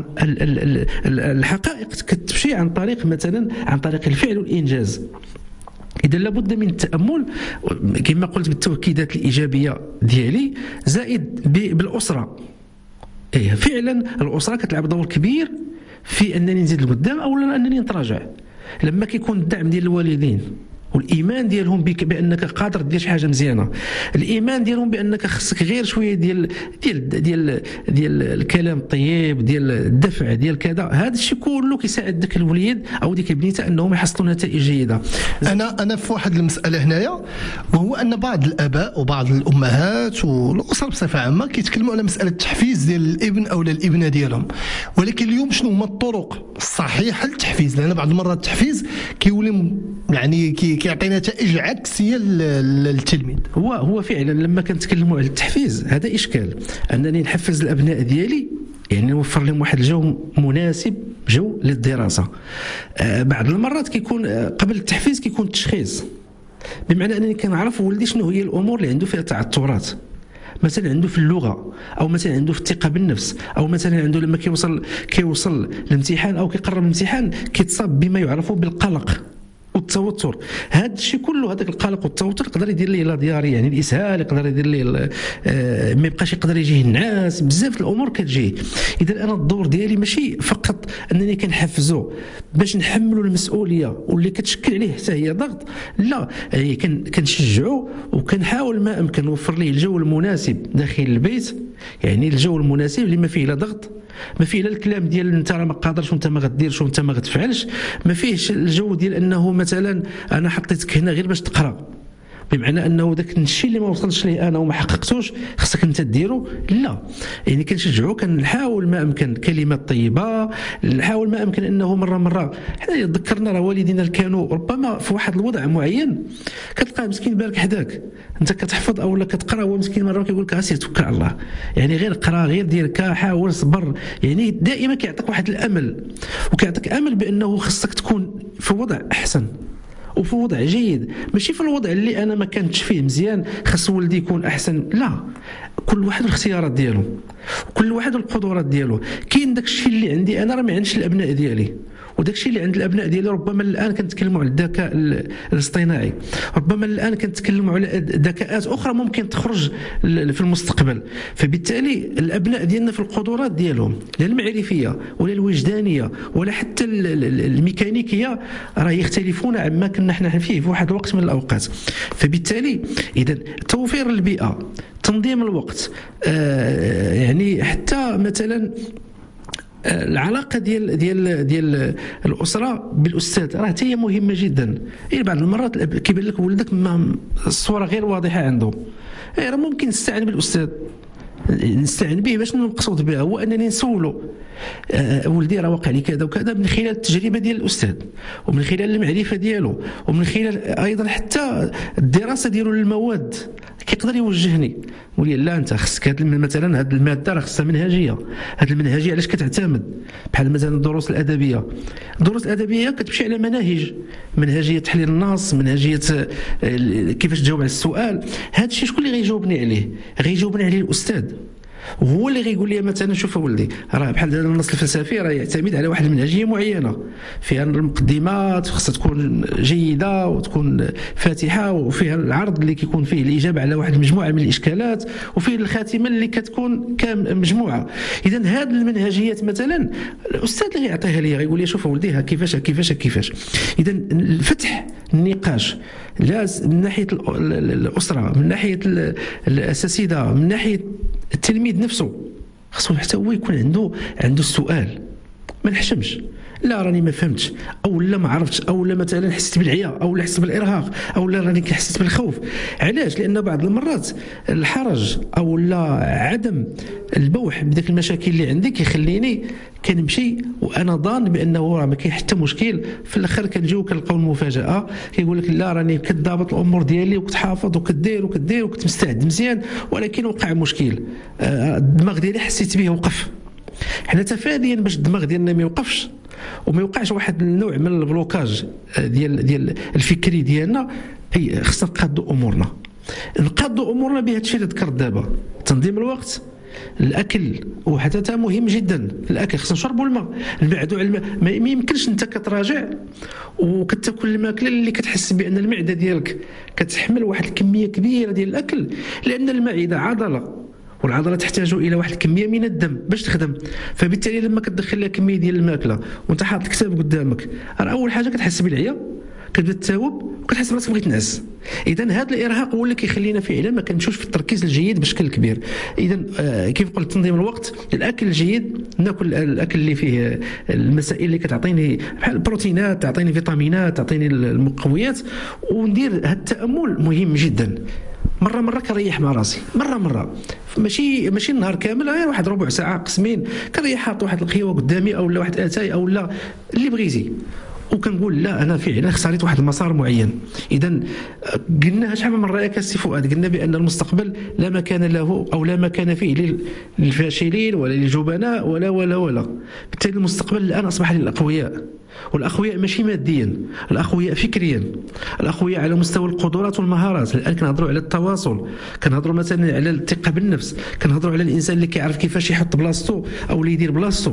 الحقائق كتمشي عن طريق مثلا عن طريق الفعل والانجاز. اذا لابد من التامل كما قلت بالتوكيدات الايجابيه ديالي زائد بالاسره. فعلا الاسره كتلعب دور كبير في انني نزيد لقدام او انني نتراجع. لما كيكون الدعم ديال الوالدين والايمان ديالهم بك بانك قادر دير شي حاجه مزيانه، الايمان ديالهم بانك خصك غير شويه ديال الكلام الطيب، ديال الدفع، ديال كذا، هذا الشيء كله كيساعد داك الوليد او ديك البنيته انهم يحصلوا نتائج جيده. انا في واحد المساله هنايا، وهو ان بعض الاباء وبعض الامهات والاسر بصفه عامه كيتكلموا على مساله التحفيز ديال الابن او الابنه ديالهم، ولكن اليوم شنو هما الطرق الصحيحه للتحفيز؟ لان بعض المرات التحفيز كيولي يعني كيعطي نتائج عكسيه للتلميذ. هو فعلا لما كنتكلموا على التحفيز هذا اشكال، انني نحفز الابناء ديالي يعني نوفر لهم واحد الجو مناسب، جو للدراسه. بعض المرات كيكون قبل التحفيز كيكون التشخيص، بمعنى انني كنعرف ولدي شنو هي الامور اللي عنده فيها تعثرات، مثلا عنده في اللغه او مثلا عنده في الثقه بالنفس، او مثلا عنده لما كيوصل الامتحان او كيقرب الامتحان كيتصاب بما يعرف بالقلق والتوتر. هذا الشيء كله، هذاك القلق والتوتر يقدر يدير ليه لا دياري، يعني الاسهال، يقدر يدير ليه ما يبقاش يقدر يجيه النعاس، بزاف الامور كتجي. اذا انا الدور ديالي ماشي فقط انني كنحفزو باش نحملوا المسؤوليه واللي كتشكل عليه حتى هي ضغط، لا، يعني كنشجعو وكنحاول ما امكن نوفر ليه الجو المناسب داخل البيت، يعني الجو المناسب اللي ما فيه لا ضغط، ما فيه لا الكلام ديال انت راه ما قادرش وانت ما غديرش وانت ما غتفعلش، ما فيهش الجو ديال انه مثلا انا حطيتك هنا غير باش تقرا، بمعنى انه داك الشيء اللي ما وصلتش ليه انا وما حققتوش خصك انت ديرو، لا. يعني كنشجعو، كنحاول ما امكن كلمات طيبه، نحاول ما امكن انه مره حنا ذكرنا راه والدينا كانوا ربما في واحد الوضع معين كتلقاه مسكين بالك حداك انت كتحفظ او لا كتقرا، هو مسكين مره كيقول لك سير توكل على الله، يعني غير قرا، غير دير كا، حاول صبر، يعني دائما كيعطيك واحد الامل وكيعطيك امل بانه خصك تكون في وضع احسن وفي وضع جيد، ماشي في الوضع اللي انا ما كنتش فيه مزيان خص ولدي يكون احسن، لا. كل واحد الاختيارات ديالو، كل واحد القدرات ديالو. كاين داك الشيء اللي عندي انا راه ما عندش الابناء ديالي، وداك الشيء اللي عند الابناء ديالي ربما الان كنتكلموا على الذكاء الاصطناعي، ربما الان كنتكلموا على ذكاءات اخرى ممكن تخرج في المستقبل. فبالتالي الابناء ديالنا في القدرات ديالهم لا المعرفيه ولا الوجدانيه ولا حتى الميكانيكيه راه يختلفون عما كنا حنا فيه في واحد الوقت من الاوقات. فبالتالي اذا توفير البيئه، تنظيم الوقت، يعني حتى مثلا العلاقه ديال الاسره بالاستاذ راه حتى هي مهمه جدا. يعني بعض المرات كيبان لك ولدك ما الصوره غير واضحه عنده، راه ممكن نستعين بالاستاذ، نستعين به باش نقصد بها هو انني نسولو ولدي راه واقع لي كذا وكذا من خلال التجربه ديال الاستاذ ومن خلال المعرفه ديالو ومن خلال ايضا حتى الدراسه ديالو للمواد، كيقدر يوجهني يقول لي لا انت خصك مثلا هذه الماده راه خصها منهجيه، هذه المنهجيه علاش كتعتمد بحال مثلا الدروس الادبيه. الدروس الادبيه كتمشي على منهجيه تحليل النص، منهجيه كيفاش تجاوب على السؤال. هذا الشيء شكون اللي غيجاوبني عليه؟ غيجاوبني عليه الاستاذ، هو اللي غيقول لي مثلا شوف ولدي راه بحال هذا النص الفلسفي راه يعتمد على واحد المنهجيه معينه فيها المقدمات خصها تكون جيده وتكون فاتحه وفيها العرض اللي كيكون فيه الاجابه على واحد المجموعه من الاشكالات وفيه الخاتمه اللي كتكون مجموعه. اذا هذه المنهجيات مثلا الاستاذ اللي غيعطيها لي غيقول لي شوف ولدي كيفاش. اذا الفتح النقاش لازم من ناحيه الاسره، من ناحيه الاساتذه، من ناحيه التلميذ نفسه، خصو حتى هو يكون عنده السؤال، ما نحشمش لا راني ما فهمتش او لا ما عرفتش او لا مثلا حسيت بالعيا او لا حسيت بالارهاق او لا راني حسيت بالخوف. علاش؟ لان بعض المرات الحرج او لا عدم البوح بداك المشاكل اللي عندي كيخليني كنمشي وانا ظان بانه راه ما كاين حتى مشكل، في الاخر كنجيو كنلقاو المفاجاه كيقول لك لا راني كتضابط الامور ديالي وكتحافظ وكدير وكنت مستعد مزيان، ولكن وقع مشكل الدماغ ديالي حسيت به وقف. حنا تفاديا باش الدماغ ديالنا ما يوقفش وما يوقعش واحد النوع من البلوكاج ديال الفكري ديالنا، خصنا نقادوا امورنا بهذا الشيء اللي ذكرت دابا. تنظيم الوقت، الاكل وحتى مهم جدا، الاكل خصنا نشربوا الماء، المعده ما يمكنش انت كتراجع وكتاكل الماكله اللي كتحس بان المعده ديالك كتحمل واحد الكميه كبيره ديال الاكل، لان المعده عضله والعضله تحتاج الى واحد الكميه من الدم باش تخدم. فبالتالي لما كتدخل لها كميه ديال الماكله وانت حاط الكتاب قدامك، راه اول حاجه كتحس بالعيا، كتبدا تثاوب وكتحس براسك بغيت تنعس. اذا هذا الارهاق هو اللي كيخلينا فعلا ما كنمشوش في التركيز الجيد بشكل كبير. اذا كيف قلت تنظيم الوقت، الاكل الجيد، ناكل الاكل اللي فيه المسائل اللي كتعطيني بحال البروتينات، تعطيني فيتامينات، تعطيني المقويات، وندير هذا التامل مهم جدا. مره كنريح مع راسي، مره ماشي النهار كامل، غير واحد ربع ساعه قسمين كنريح، حاط واحد القهوه قدامي او لا واحد اتاي او لا اللي بغيتي، وكنقول لا انا فعلا اختاريت واحد المسار معين. اذا قلنا شحال من مره يا سي فؤاد، قلنا بان المستقبل لا مكان له او لا مكان فيه للفاشلين ولا للجبناء ولا بالتالي المستقبل الان اصبح للاقوياء. والاقوياء ماشي ماديا، الاقوياء فكريا، الاقوياء على مستوى القدرات والمهارات. الان كنهضروا على التواصل، كنهضروا مثلا على الثقه بالنفس، كنهضروا على الانسان اللي كيعرف كيفاش يحط بلاصتو او اللي يدير بلاصتو.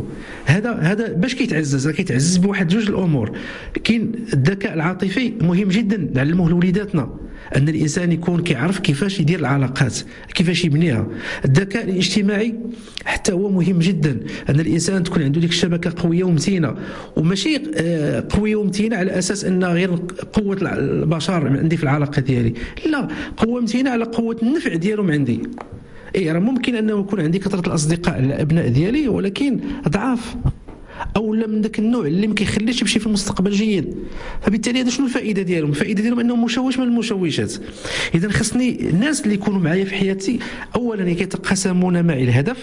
هذا باش كيتعزز بواحد جوج الامور. كاين الذكاء العاطفي مهم جدا نعلموه لوليداتنا، ان الانسان يكون كيعرف كيفاش يدير العلاقات، كيفاش يبنيها. الذكاء الاجتماعي حتى هو مهم جدا، ان الانسان تكون عنده ديك الشبكه قويه ومتينه، وماشي قويه ومتينه على اساس ان غير قوه البشر عندي في العلاقه ديالي، لا، قوه متينه على قوه النفع ديالهم عندي. راه ممكن انه يكون عندي كثره الاصدقاء على الابناء ديالي ولكن ضعاف، او لا من ذاك النوع اللي ما كيخليش يمشي في المستقبل جيد. فبالتالي هذا شنو الفائده ديالهم؟ الفائده ديالهم انهم مشوش من المشوشات. اذا خصني الناس اللي يكونوا معايا في حياتي اولا يتقاسمون معي الهدف،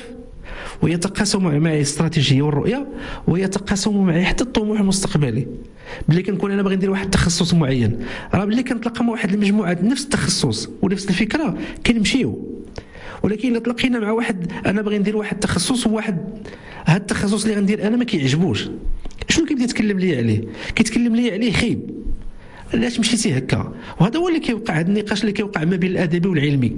ويتقاسموا معي الاستراتيجيه والرؤيه، ويتقاسموا معي حتى الطموح المستقبلي. بلي كنكون انا باغي ندير واحد التخصص معين، راه بلي كنتلاقى مع واحد المجموعه نفس التخصص ونفس الفكره كنمشيو. ولكن الا تلاقينا مع واحد انا باغي ندير واحد التخصص وواحد هذا التخصص اللي غندير انا ما كيعجبوش، شنو كيبدا يتكلم لي عليه؟ كيتكلم لي عليه خيب، علاش مشيتي هكا؟ وهذا هو اللي كيوقع، هذا النقاش اللي كيوقع ما بين الادبي والعلمي.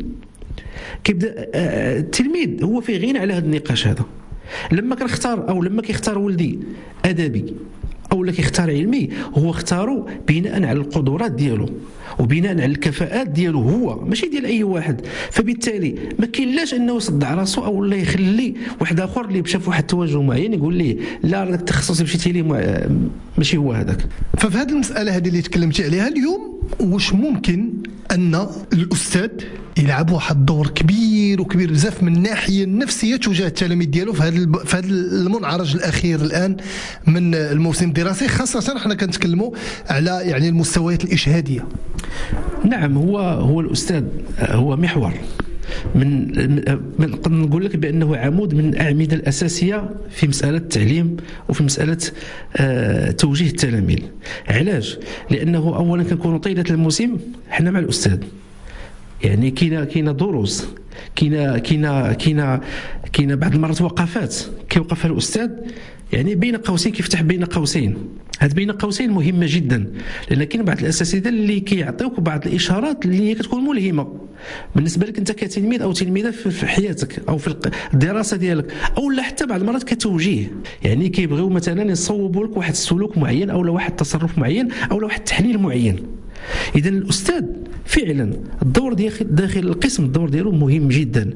كيبدا التلميذ هو في غنى على هذا النقاش هذا. لما كنختار او لما كيختار ولدي ادبي او لا كيختار علمي، هو اختارو بناء على القدرات ديالو وبناء على الكفاءات ديالو هو، ماشي ديال اي واحد. فبالتالي ما كاينلاش انه يصدع راسو او لا يخلي واحد اخر اللي مشى في واحد التوجه معين يقول ليه لا داك التخصص اللي مشيتي ليه ماشي هو هذاك. ففي هذه المساله هذه اللي تكلمتي عليها اليوم، واش ممكن ان الاستاذ يلعب واحد الدور كبير وكبير بزاف من الناحيه النفسيه تجاه التلاميذ ديالو في هذا المنعرج الاخير الان من الموسم الدراسي، خاصه حنا كنتكلموا على يعني المستويات الاشهاديه؟ نعم، هو الاستاذ هو محور نقدر نقول لك بانه عمود من الاعمده الاساسيه في مساله التعليم وفي مساله توجيه التلاميذ. علاش؟ لانه اولا كنكونوا طيله الموسم حنا مع الاستاذ، يعني كاينه دروس، كاينه بعض المرات وقفات كيوقفها الاستاذ، يعني بين قوسين، كيفتح بين قوسين. هاد بين قوسين مهمه جدا، لان كاين بعض الاساتذه اللي كيعطيوك بعض الاشارات اللي هي كتكون ملهمه بالنسبه لك انت كتلميذ او تلميذه في حياتك او في الدراسه ديالك، او لا حتى بعض المرات كتوجيه. يعني كيبغيو مثلا يصوبوا لك واحد السلوك معين او واحد التصرف معين او واحد التحليل معين. اذا الاستاذ فعلا الدور داخل القسم الدور ديالو مهم جدا.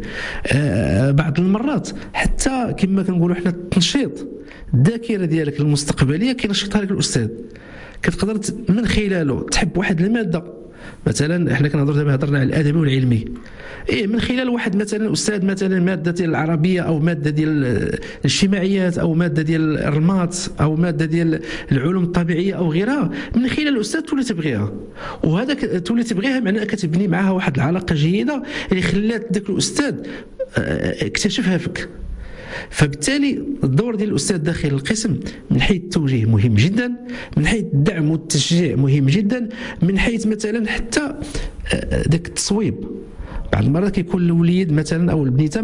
بعض المرات حتى كما كنقولوا حنا التنشيط الذاكره ديالك المستقبليه كينشطها لك الاستاذ، كتقدر من خلاله تحب واحد الماده. مثلا احنا كنهضروا دابا هضرنا على الادبي والعلمي، من خلال واحد مثلا استاذ مثلا ماده ديال العربيه او ماده ديال الاجتماعيات او ماده ديال الرمات او ماده ديال العلوم الطبيعيه او غيرها، من خلال الاستاذ تولي تبغيها، وهذا تولي تبغيها معناها كتبني معها واحد العلاقه جيده اللي خلات ذاك الاستاذ اكتشفها فيك. فبالتالي الدور ديال الاستاذ داخل القسم من حيث التوجيه مهم جدا، من حيث الدعم والتشجيع مهم جدا، من حيث مثلا حتى ذاك التصويب. بعض المرات كيكون الوليد مثلا او البنيته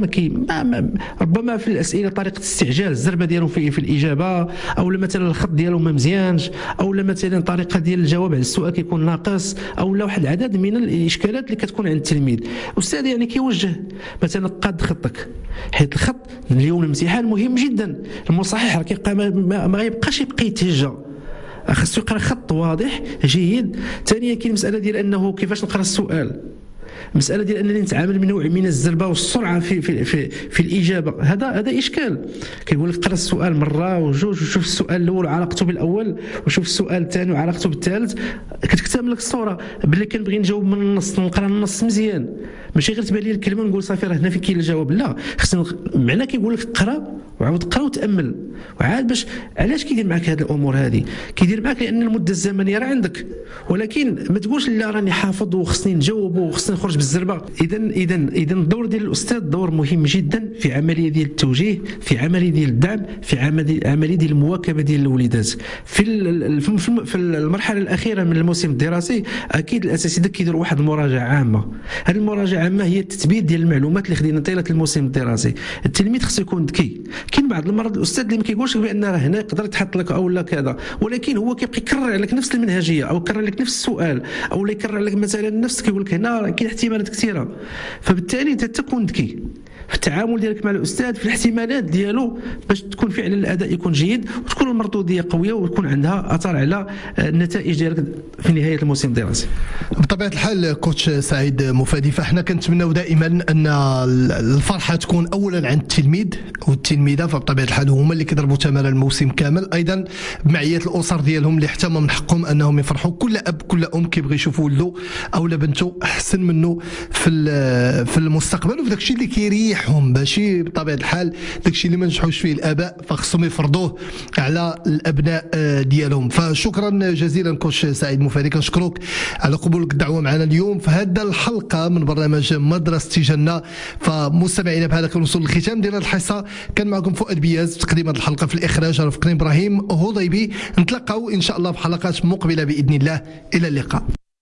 ربما في الاسئله طريقه استعجال الزربه ديالهم في الاجابه، او مثلا الخط ديالهم ما مزيانش، او مثلا طريقه ديال الجواب على السؤال كيكون ناقص، او واحد العدد من الاشكالات اللي كتكون عند التلميذ. الاستاذ يعني كيوجه مثلا قاد خطك، حيت الخط اليوم الامتحان مهم جدا. المصحح كيبقى ما غيبقاش يتهجى، خاصو يقرا خط واضح جيد. ثانيا كاين مساله ديال انه كيفاش نقرا السؤال، مسألة ديال أنني نتعامل من نوع من الزربة والسرعة في الإجابة. هذا إشكال. كيقول لك قرأ السؤال مرة وجوج وشوف السؤال الأول وعلاقته بالأول وشوف السؤال الثاني وعلاقته بالثالث، كتكتمل لك الصورة. باللي كنبغي نجاوب من النص نقرأ النص مزيان، ماشي غير تبان لي الكلمة نقول صافي راه هنا فين كاين الجواب. لا، خصنا معناه كيقول لك قرأ وعاود قرأ وتأمل وعاد باش. علاش كيدير معك هذه الأمور هذه؟ كيدير معك لأن المدة الزمنية راه عندك، ولكن ما تقولش لا راني حافظ وخصني نجاوب وخصني نخرج بالزربه. اذا الدور ديال الاستاذ دور مهم جدا في عمليه ديال التوجيه، في عمليه ديال الدعم، في عمليه ديال المواكبه ديال الوليدات. في المرحله الاخيره من الموسم الدراسي اكيد الاساتذه كيديروا واحد المراجعه عامه. هذه المراجعه عامه هي التثبيت ديال المعلومات اللي خدينا طيله الموسم الدراسي. التلميذ خصو يكون ذكي. كاين بعض المرات الاستاذ اللي ما كيقولش بان راه هنا يقدر يتحط لك او لا كذا، ولكن هو كيبقى يكرر عليك نفس المنهجيه او يكرر لك نفس السؤال او يكرر لك مثلا نفس كيقول لك هنا كاين احتمالات كثيره. فبالتالي انت تكون ذكي في التعامل ديالك مع الاستاذ، في الاحتمالات ديالو، باش تكون فعلا الاداء يكون جيد وتكون المردوديه قويه ويكون عندها اثر على النتائج ديالك في نهايه الموسم الدراسي. بطبيعه الحال كوتش سعيد مفادي، فاحنا كنتمناو دائما ان الفرحه تكون اولا عند التلميذ والتلميذه، فبطبيعه الحال هما اللي كيضربوا ثمن الموسم كامل، ايضا بمعيه الاسر ديالهم اللي حتى من حقهم انهم يفرحوا. كل اب كل ام كيبغي يشوفوا ولده او بنته احسن منه في المستقبل، وفي داكشي اللي كيريحهم، ماشي بطبيعه الحال داكشي اللي ما نجحوش فيه الاباء فخصهم يفرضوه على الابناء ديالهم. فشكرا جزيلا كوتش سعيد مفادي، كنشكروك على قبولك الدعوه معنا اليوم في هذه الحلقه من برنامج مدرسة جنة. فمستمعينا بهذا كنوصل للختام ديال الحصه، كان معكم فؤاد بياز في تقديم هذه الحلقه، في الاخراج رفقني ابراهيم هضيبي. نتلاقاو ان شاء الله في حلقات مقبله باذن الله، الى اللقاء.